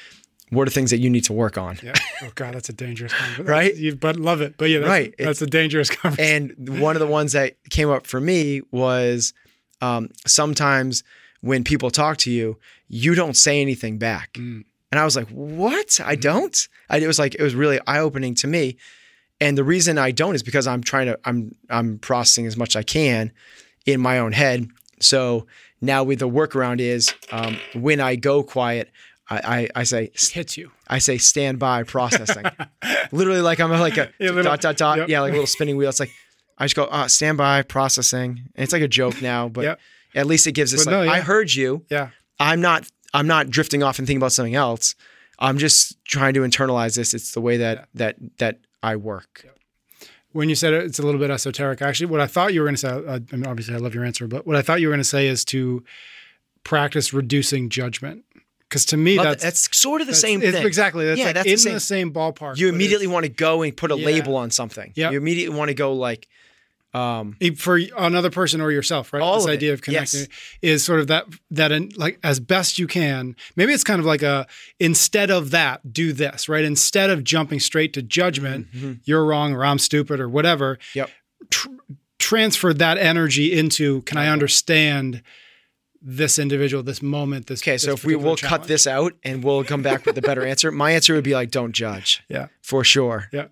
Speaker 3: what are things that you need to work on?
Speaker 2: Yeah. Oh God, that's a dangerous conversation.
Speaker 3: Right?
Speaker 2: You, but love it. But yeah, that's,
Speaker 3: right.
Speaker 2: that's a dangerous conversation.
Speaker 3: And one of the ones that came up for me was um, sometimes when people talk to you, you don't say anything back. Mm. And I was like, what? I don't? I, it was like, it was really eye-opening to me. And the reason I don't is because I'm trying to, I'm, I'm processing as much as I can in my own head. So now with the workaround is um, when I go quiet, I, I, I say,
Speaker 2: it hits you.
Speaker 3: I say, stand by processing. Literally like I'm like a
Speaker 2: yeah, little,
Speaker 3: dot, dot, dot.
Speaker 2: Yep.
Speaker 3: Yeah, like a little spinning wheel. It's like, I just go, uh, stand by processing. And it's like a joke now, but yep. at least it gives us but like, no, yeah. I heard you.
Speaker 2: Yeah.
Speaker 3: I'm not, I'm not drifting off and thinking about something else. I'm just trying to internalize this. It's the way that, yeah. that, that I work. Yep.
Speaker 2: When you said it, it's a little bit esoteric. Actually, what I thought you were going to say, uh, I mean, obviously I love your answer, but what I thought you were going to say is to practice reducing judgment. Because to me, that's,
Speaker 3: that's sort of the same thing.
Speaker 2: Exactly. That's
Speaker 3: yeah,
Speaker 2: like
Speaker 3: that's
Speaker 2: in
Speaker 3: the same,
Speaker 2: the same ballpark.
Speaker 3: You immediately want to go and put a yeah. label on something.
Speaker 2: Yep.
Speaker 3: You immediately want to go like, um,
Speaker 2: for another person or yourself, right?
Speaker 3: All
Speaker 2: this
Speaker 3: of
Speaker 2: idea
Speaker 3: it.
Speaker 2: of connecting
Speaker 3: yes.
Speaker 2: is sort of that, that in, like as best you can, maybe it's kind of like a, instead of that, do this, right? Instead of jumping straight to judgment, mm-hmm. you're wrong or I'm stupid or whatever,
Speaker 3: yep.
Speaker 2: tr- transfer that energy into, can I understand this individual, this moment, this
Speaker 3: Okay, so
Speaker 2: this
Speaker 3: if we will
Speaker 2: challenge.
Speaker 3: cut this out and we'll come back with a better answer, my answer would be like, don't judge.
Speaker 2: Yeah.
Speaker 3: For sure.
Speaker 2: Yeah.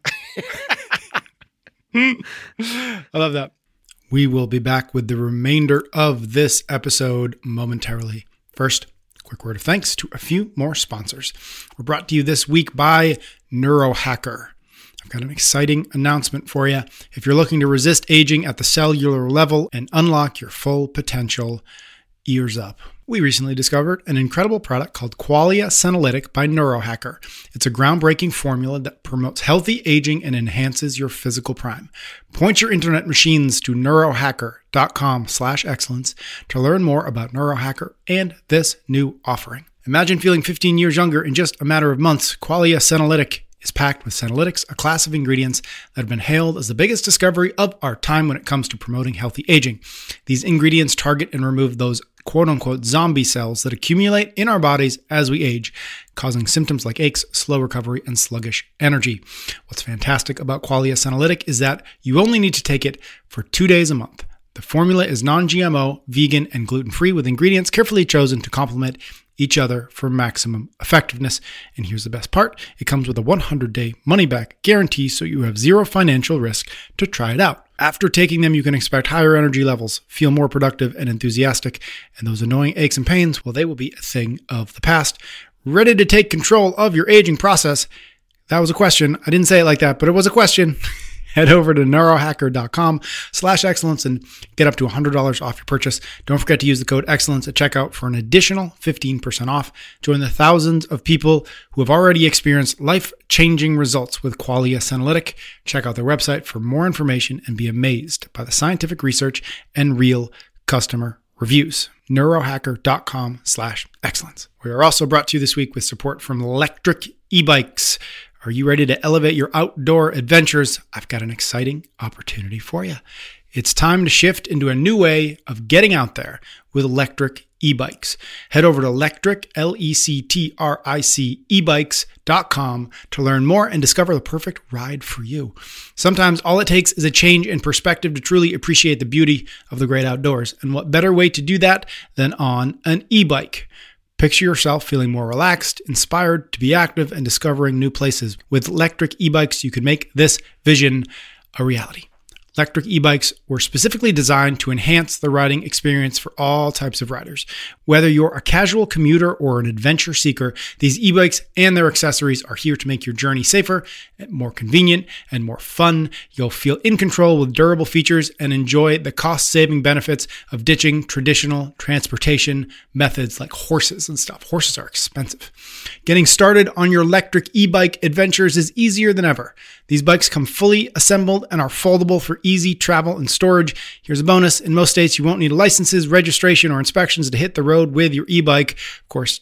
Speaker 2: I love that. We will be back with the remainder of this episode momentarily. First, a quick word of thanks to a few more sponsors. We're brought to you this week by Neurohacker. I've got an exciting announcement for you. If you're looking to resist aging at the cellular level and unlock your full potential, ears up. We recently discovered an incredible product called Qualia Senolytic by Neurohacker. It's a groundbreaking formula that promotes healthy aging and enhances your physical prime. Point your internet machines to neurohacker.com slash excellence to learn more about Neurohacker and this new offering. Imagine feeling fifteen years younger in just a matter of months. Qualia Senolytic is packed with senolytics, a class of ingredients that have been hailed as the biggest discovery of our time when it comes to promoting healthy aging. These ingredients target and remove those quote-unquote zombie cells that accumulate in our bodies as we age, causing symptoms like aches, slow recovery, and sluggish energy. What's fantastic about Qualia Senolytic is that you only need to take it for two days a month. The formula is non-G M O, vegan, and gluten-free with ingredients carefully chosen to complement each other for maximum effectiveness. And here's the best part. It comes with a one hundred day money-back guarantee, so you have zero financial risk to try it out. After taking them, you can expect higher energy levels, feel more productive and enthusiastic, and those annoying aches and pains, well, they will be a thing of the past. Ready to take control of your aging process? That was a question. I didn't say it like that, but it was a question. Head over to neurohacker.com slash excellence and get up to one hundred dollars off your purchase. Don't forget to use the code excellence at checkout for an additional fifteen percent off. Join the thousands of people who have already experienced life-changing results with Qualia Senolytic. Check out their website for more information and be amazed by the scientific research and real customer reviews. neurohacker.com slash excellence. We are also brought to you this week with support from Lectric E-Bikes. Are you ready to elevate your outdoor adventures? I've got an exciting opportunity for you. It's time to shift into a new way of getting out there with Lectric E-Bikes. Head over to Lectric, L E C T R I C, e-bikes dot com to learn more and discover the perfect ride for you. Sometimes all it takes is a change in perspective to truly appreciate the beauty of the great outdoors. And what better way to do that than on an e-bike? Picture yourself feeling more relaxed, inspired to be active, and discovering new places. With Lectric E-Bikes, you can make this vision a reality. Lectric E-Bikes were specifically designed to enhance the riding experience for all types of riders. Whether you're a casual commuter or an adventure seeker, these e-bikes and their accessories are here to make your journey safer, more convenient, and more fun. You'll feel in control with durable features and enjoy the cost-saving benefits of ditching traditional transportation methods like horses and stuff. Horses are expensive. Getting started on your Lectric e-bike adventures is easier than ever. These bikes come fully assembled and are foldable for easy travel and storage. Here's a bonus. In most states, you won't need licenses, registration, or inspections to hit the road with your e-bike. Of course, check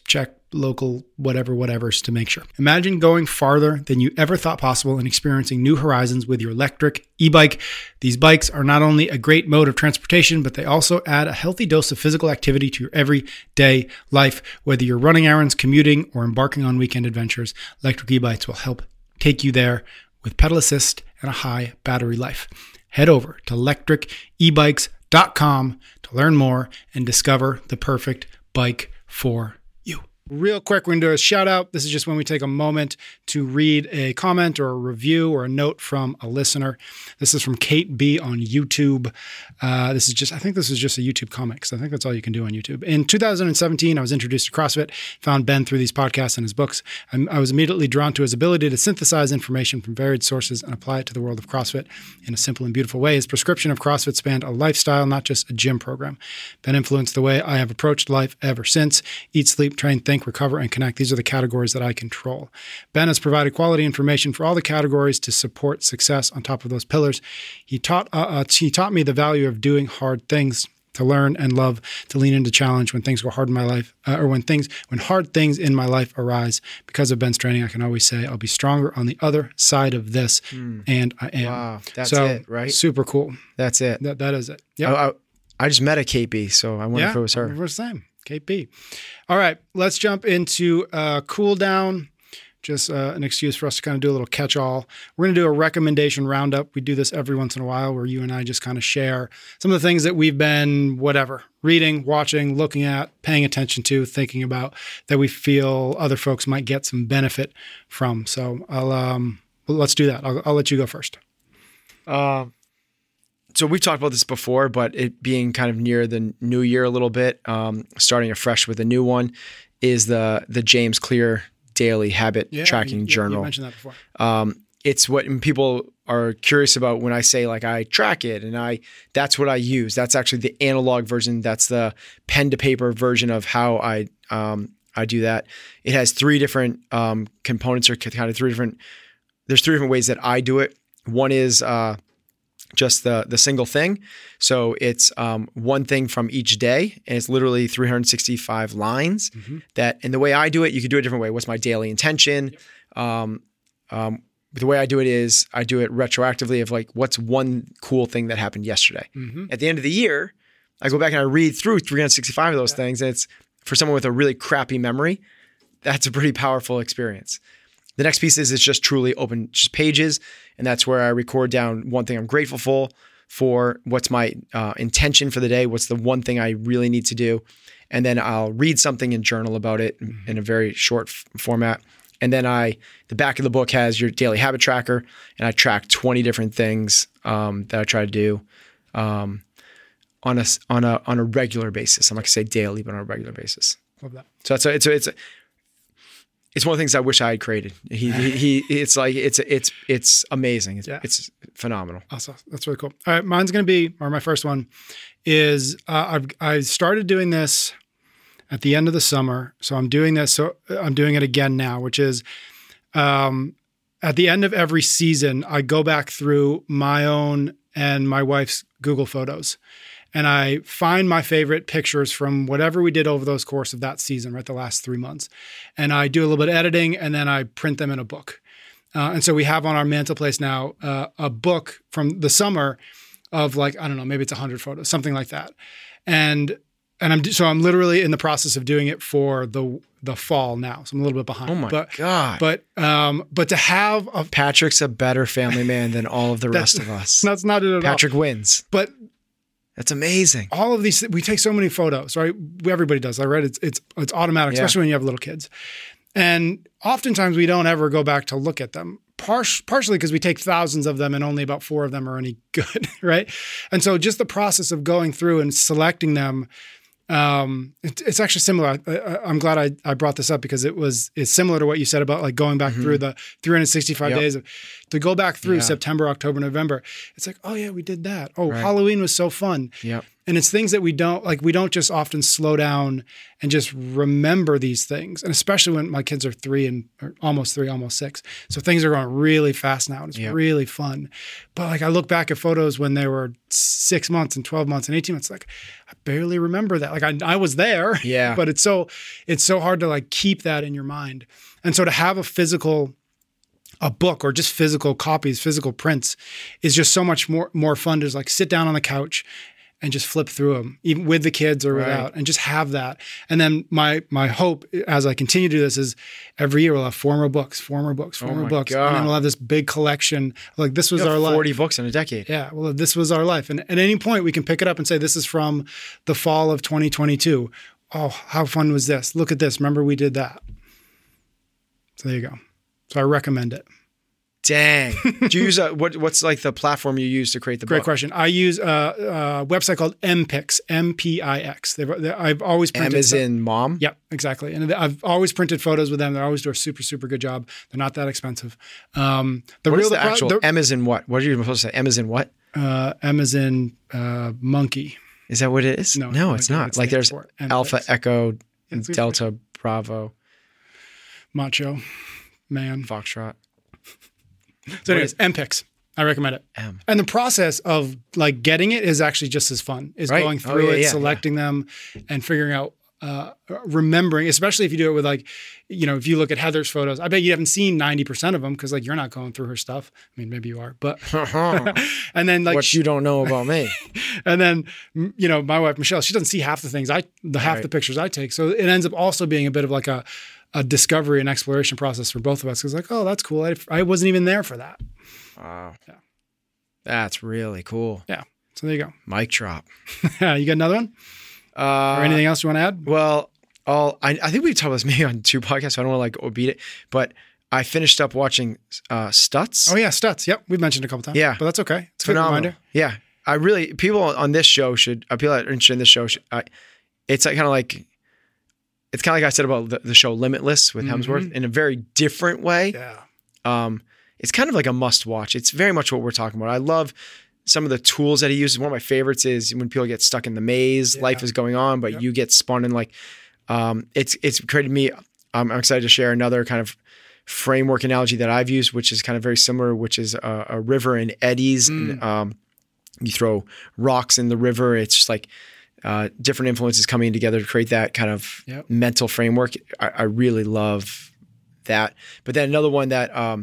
Speaker 2: local whatever, whatevers to make sure. Imagine going farther than you ever thought possible and experiencing new horizons with your electric e-bike. These bikes are not only a great mode of transportation, but they also add a healthy dose of physical activity to your everyday life. Whether you're running errands, commuting, or embarking on weekend adventures, electric e-bikes will help take you there with pedal assist and a high battery life. Head over to electric e bikes dot com to learn more and discover the perfect bike for you. Real quick, we're going to do a shout out. This is just when we take a moment to read a comment or a review or a note from a listener. This is from Kate B on YouTube. Uh, this is just, I think this is just a YouTube comment because I think that's all you can do on YouTube. In two thousand seventeen, I was introduced to CrossFit, found Ben through these podcasts and his books. I, I was immediately drawn to his ability to synthesize information from varied sources and apply it to the world of CrossFit in a simple and beautiful way. His prescription of CrossFit spanned a lifestyle, not just a gym program. Ben influenced the way I have approached life ever since. Eat, sleep, train, think, recover, and connect. These are the categories that I control. Ben has provided quality information for all the categories to support success on top of those pillars. He taught uh, uh, he taught me the value of doing hard things, to learn and love, to lean into challenge when things go hard in my life, uh, or when things when hard things in my life arise. Because of Ben's training, I can always say I'll be stronger on the other side of this, mm. and I am.
Speaker 3: Wow, that's
Speaker 2: so,
Speaker 3: it, right?
Speaker 2: Super cool.
Speaker 3: That's it.
Speaker 2: That that is it. Yeah.
Speaker 3: I, I, I just met a K B, so I wonder
Speaker 2: yeah,
Speaker 3: if it was her.
Speaker 2: We're the same. K P. All right, let's jump into uh, cool down. Just uh, an excuse for us to kind of do a little catch-all. We're going to do a recommendation roundup. We do this every once in a while where you and I just kind of share some of the things that we've been, whatever, reading, watching, looking at, paying attention to, thinking about that we feel other folks might get some benefit from. So I'll um, well, let's do that. I'll, I'll let you go first.
Speaker 3: Um. So we've talked about this before, but it being kind of near the new year a little bit, um, starting afresh with a new one, is the the James Clear Daily Habit
Speaker 2: yeah,
Speaker 3: Tracking
Speaker 2: you,
Speaker 3: Journal.
Speaker 2: You mentioned that before.
Speaker 3: Um, it's what people are curious about when I say like I track it, and I that's what I use. That's actually the analog version. That's the pen to paper version of how I um, I do that. It has three different um, components, or kind of three different. There's three different ways that I do it. One is uh, just the the single thing. So it's um, one thing from each day, and it's literally three hundred sixty-five lines. Mm-hmm. That, and the way I do it, you could do it a different way. What's my daily intention? Yep. Um, um, the way I do it is I do it retroactively of like, what's one cool thing that happened yesterday? Mm-hmm. At the end of the year, I go back and I read through three hundred sixty-five of those yeah. things. And it's for someone with a really crappy memory, that's a pretty powerful experience. The next piece is it's just truly open just pages. And that's where I record down one thing I'm grateful for, for what's my uh, intention for the day, what's the one thing I really need to do. And then I'll read something and journal about it mm-hmm. in a very short f- format. And then I, the back of the book has your daily habit tracker, and I track twenty different things um, that I try to do um, on a on a on a regular basis. I'm not gonna say daily, but on a regular basis.
Speaker 2: Love that.
Speaker 3: So it's a, it's a, it's a, it's one of the things I wish I had created. He, he, he it's like it's it's it's amazing. It's, yeah. it's phenomenal.
Speaker 2: Awesome. That's really cool. All right, mine's gonna be, or my first one is uh, I've I started doing this at the end of the summer. So I'm doing this. So I'm doing it again now, which is um, at the end of every season, I go back through my own and my wife's Google Photos, and I find my favorite pictures from whatever we did over those course of that season, right? The last three months. And I do a little bit of editing, and then I print them in a book. Uh, and so we have on our mantelpiece now uh, a book from the summer of like, I don't know, maybe it's a hundred photos, something like that. And And I'm so I'm literally in the process of doing it for the the fall now. So I'm a little bit behind.
Speaker 3: Oh my
Speaker 2: but,
Speaker 3: God.
Speaker 2: But um, but to have a
Speaker 3: Patrick's a better family man than all of the rest of us.
Speaker 2: That's not it at
Speaker 3: Patrick
Speaker 2: all.
Speaker 3: wins.
Speaker 2: But
Speaker 3: that's amazing.
Speaker 2: All of these, we take so many photos, right? Everybody does. I read it's it's it's automatic, yeah. especially when you have little kids. And oftentimes we don't ever go back to look at them. Par- partially because we take thousands of them and only about four of them are any good, right? And so just the process of going through and selecting them. Um, it, it's actually similar. I, I, I'm glad I, I brought this up because it was, it's similar to what you said about like going back mm-hmm. through the three hundred sixty-five yep. days of, to go back through yeah. September, October, November. It's like, oh yeah, we did that. Oh, right. Halloween was so fun.
Speaker 3: Yep.
Speaker 2: And it's things that we don't, like, we don't just often slow down and just remember these things. And especially when my kids are three and or almost three, almost six. So things are going really fast now and it's yep. really fun. But like, I look back at photos when they were six months and twelve months and eighteen months, like I barely remember that. Like I, I was there,
Speaker 3: yeah.
Speaker 2: but it's so, it's so hard to like keep that in your mind. And so to have a physical a book or just physical copies, physical prints is just so much more, more fun to just like sit down on the couch and just flip through them, even with the kids or
Speaker 3: right.
Speaker 2: without, and just have that. And then my my hope as I continue to do this is every year we'll have four more books, four more books, four
Speaker 3: oh
Speaker 2: more books.
Speaker 3: God.
Speaker 2: And then we'll have this big collection. Like this was
Speaker 3: you have
Speaker 2: our life.
Speaker 3: forty books in a decade.
Speaker 2: Yeah. Well, this was our life. And at any point we can pick it up and say, this is from the fall of twenty twenty-two. Oh, how fun was this? Look at this. Remember we did that. So there you go. So I recommend it.
Speaker 3: Dang. Do you use a, what, what's like the platform you use to create the
Speaker 2: Great
Speaker 3: book?
Speaker 2: question. I use a, a website called M P I X, M P I X. They've, they, I've always printed.
Speaker 3: M as
Speaker 2: stuff.
Speaker 3: in mom?
Speaker 2: Yep, exactly. And I've always printed photos with them. They always do a super, super good job. They're not that expensive. Um, the
Speaker 3: what
Speaker 2: real,
Speaker 3: is the,
Speaker 2: the
Speaker 3: actual
Speaker 2: the,
Speaker 3: M as in what? What are you supposed to say? M as in what?
Speaker 2: Uh, M as in uh, monkey.
Speaker 3: Is that what it is?
Speaker 2: No,
Speaker 3: no
Speaker 2: no
Speaker 3: it's
Speaker 2: monkey.
Speaker 3: not.
Speaker 2: It's
Speaker 3: like there's Alpha, Echo,
Speaker 2: yeah,
Speaker 3: Delta, Bravo.
Speaker 2: Macho, man.
Speaker 3: Foxtrot.
Speaker 2: So anyways, M P I X. I recommend it.
Speaker 3: M.
Speaker 2: And the process of like getting it is actually just as fun. Is
Speaker 3: right.
Speaker 2: going through
Speaker 3: oh, yeah,
Speaker 2: it,
Speaker 3: yeah,
Speaker 2: selecting yeah. them, and figuring out, uh, remembering, especially if you do it with like, you know, if you look at Heather's photos, I bet you haven't seen ninety percent of them because like you're not going through her stuff. I mean, maybe you are, but, and then like.
Speaker 3: What you don't know about me.
Speaker 2: And then, you know, my wife, Michelle, she doesn't see half the things I, the half
Speaker 3: right.
Speaker 2: the pictures I take. So it ends up also being a bit of like a, a discovery and exploration process for both of us. Cause like, oh, that's cool. I, I wasn't even there for that.
Speaker 3: Wow.
Speaker 2: Yeah.
Speaker 3: That's really cool.
Speaker 2: Yeah. So there you go.
Speaker 3: Mic drop.
Speaker 2: You got another one?
Speaker 3: Uh,
Speaker 2: or anything else you want to add?
Speaker 3: Well, I'll, I, I think we've talked about this maybe on two podcasts. So I don't want to like beat it, but I finished up watching uh, Stutz.
Speaker 2: Oh yeah, Stutz. Yep, we've mentioned it a couple times.
Speaker 3: Yeah,
Speaker 2: but that's okay. It's a
Speaker 3: phenomenal.
Speaker 2: good reminder.
Speaker 3: Yeah, I really people on this show should. Uh, people that are interested in this show, should, uh, it's like, kind of like. It's kind of like I said about the, the show Limitless with mm-hmm. Hemsworth in a very different way.
Speaker 2: Yeah.
Speaker 3: Um, it's kind of like a must watch. It's very much what we're talking about. I love some of the tools that he uses. One of my favorites is when people get stuck in the maze, yeah. life is going on, but yep. you get spun in like, um, it's, it's created me. Um, I'm excited to share another kind of framework analogy that I've used, which is kind of very similar, which is a, a river and eddies. Mm. And, um, you throw rocks in the river. It's just like, Uh, different influences coming together to create that kind of
Speaker 2: yep.
Speaker 3: mental framework. I, I really love that. But then another one that um,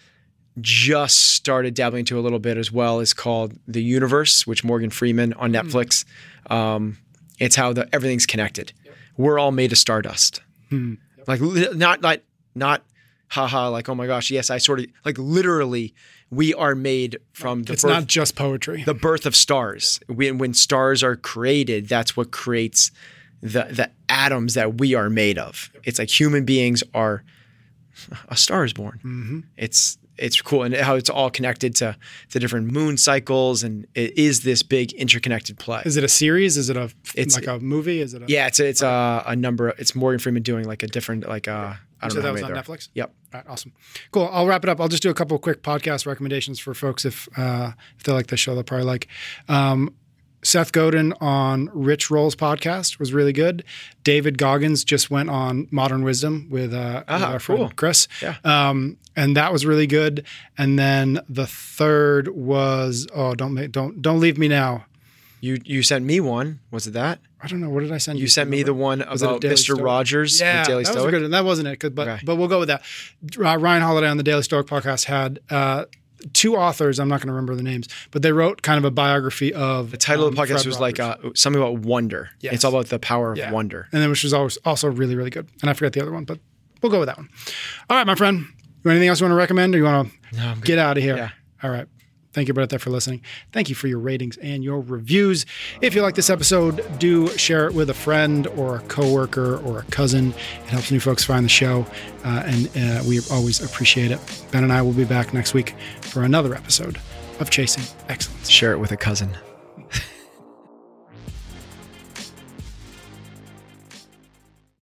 Speaker 3: just started dabbling into a little bit as well is called The Universe, which Morgan Freeman on Netflix. Mm. Um, it's how the everything's connected. Yep. We're all made of stardust.
Speaker 2: Mm. Yep.
Speaker 3: Like not not not haha like oh my gosh yes I sort of like literally. We are made from the
Speaker 2: It's
Speaker 3: birth,
Speaker 2: not just poetry.
Speaker 3: The birth of stars. When, when stars are created, that's what creates the the atoms that we are made of. It's like human beings are a star is born.
Speaker 2: Mm-hmm.
Speaker 3: It's it's cool, and how it's all connected to the different moon cycles, and it is this big interconnected play.
Speaker 2: Is it a series? Is it a
Speaker 3: it's,
Speaker 2: like a movie? Is it? A,
Speaker 3: yeah, it's a, it's a, a number. It's Morgan Freeman doing like a different like a. I don't
Speaker 2: so
Speaker 3: know
Speaker 2: that
Speaker 3: how
Speaker 2: was
Speaker 3: many
Speaker 2: on
Speaker 3: there
Speaker 2: Netflix?
Speaker 3: Yep.
Speaker 2: All right, awesome. Cool. I'll wrap it up. I'll just do a couple of quick podcast recommendations for folks if uh, if they like the show, they'll probably like. Um, Seth Godin on Rich Roll's podcast was really good. David Goggins just went on Modern Wisdom with, uh,
Speaker 3: ah,
Speaker 2: with our friend
Speaker 3: cool.
Speaker 2: Chris.
Speaker 3: Yeah.
Speaker 2: Um, and that was really good. And then the third was, oh, don't make, don't don't leave me now.
Speaker 3: You you sent me one. Was it that?
Speaker 2: I don't know. What did I send you?
Speaker 3: You sent me the one about Mister
Speaker 2: Stoic?
Speaker 3: Rogers.
Speaker 2: Yeah,
Speaker 3: with Daily
Speaker 2: that
Speaker 3: Stoic.
Speaker 2: was a good one. That wasn't it, but
Speaker 3: okay.
Speaker 2: but we'll go with that. Uh, Ryan Holiday on the Daily Stoic podcast had uh, two authors. I'm not going to remember the names, but they wrote kind of a biography of
Speaker 3: the title
Speaker 2: um,
Speaker 3: of the podcast
Speaker 2: Fred
Speaker 3: was
Speaker 2: Rogers.
Speaker 3: like uh, something about wonder.
Speaker 2: Yes.
Speaker 3: It's all about the power of
Speaker 2: yeah.
Speaker 3: wonder,
Speaker 2: and then which was always also really really good. And I forget the other one, but we'll go with that one. All right, my friend. You anything else you want to recommend, or you want to
Speaker 3: no,
Speaker 2: get out of here?
Speaker 3: Yeah.
Speaker 2: All right. Thank you, Brett, for listening. Thank you for your ratings and your reviews. If you like this episode, do share it with a friend or a coworker or a cousin. It helps new folks find the show, uh, and uh, we always appreciate it. Ben and I will be back next week for another episode of Chasing Excellence.
Speaker 3: Share it with a cousin.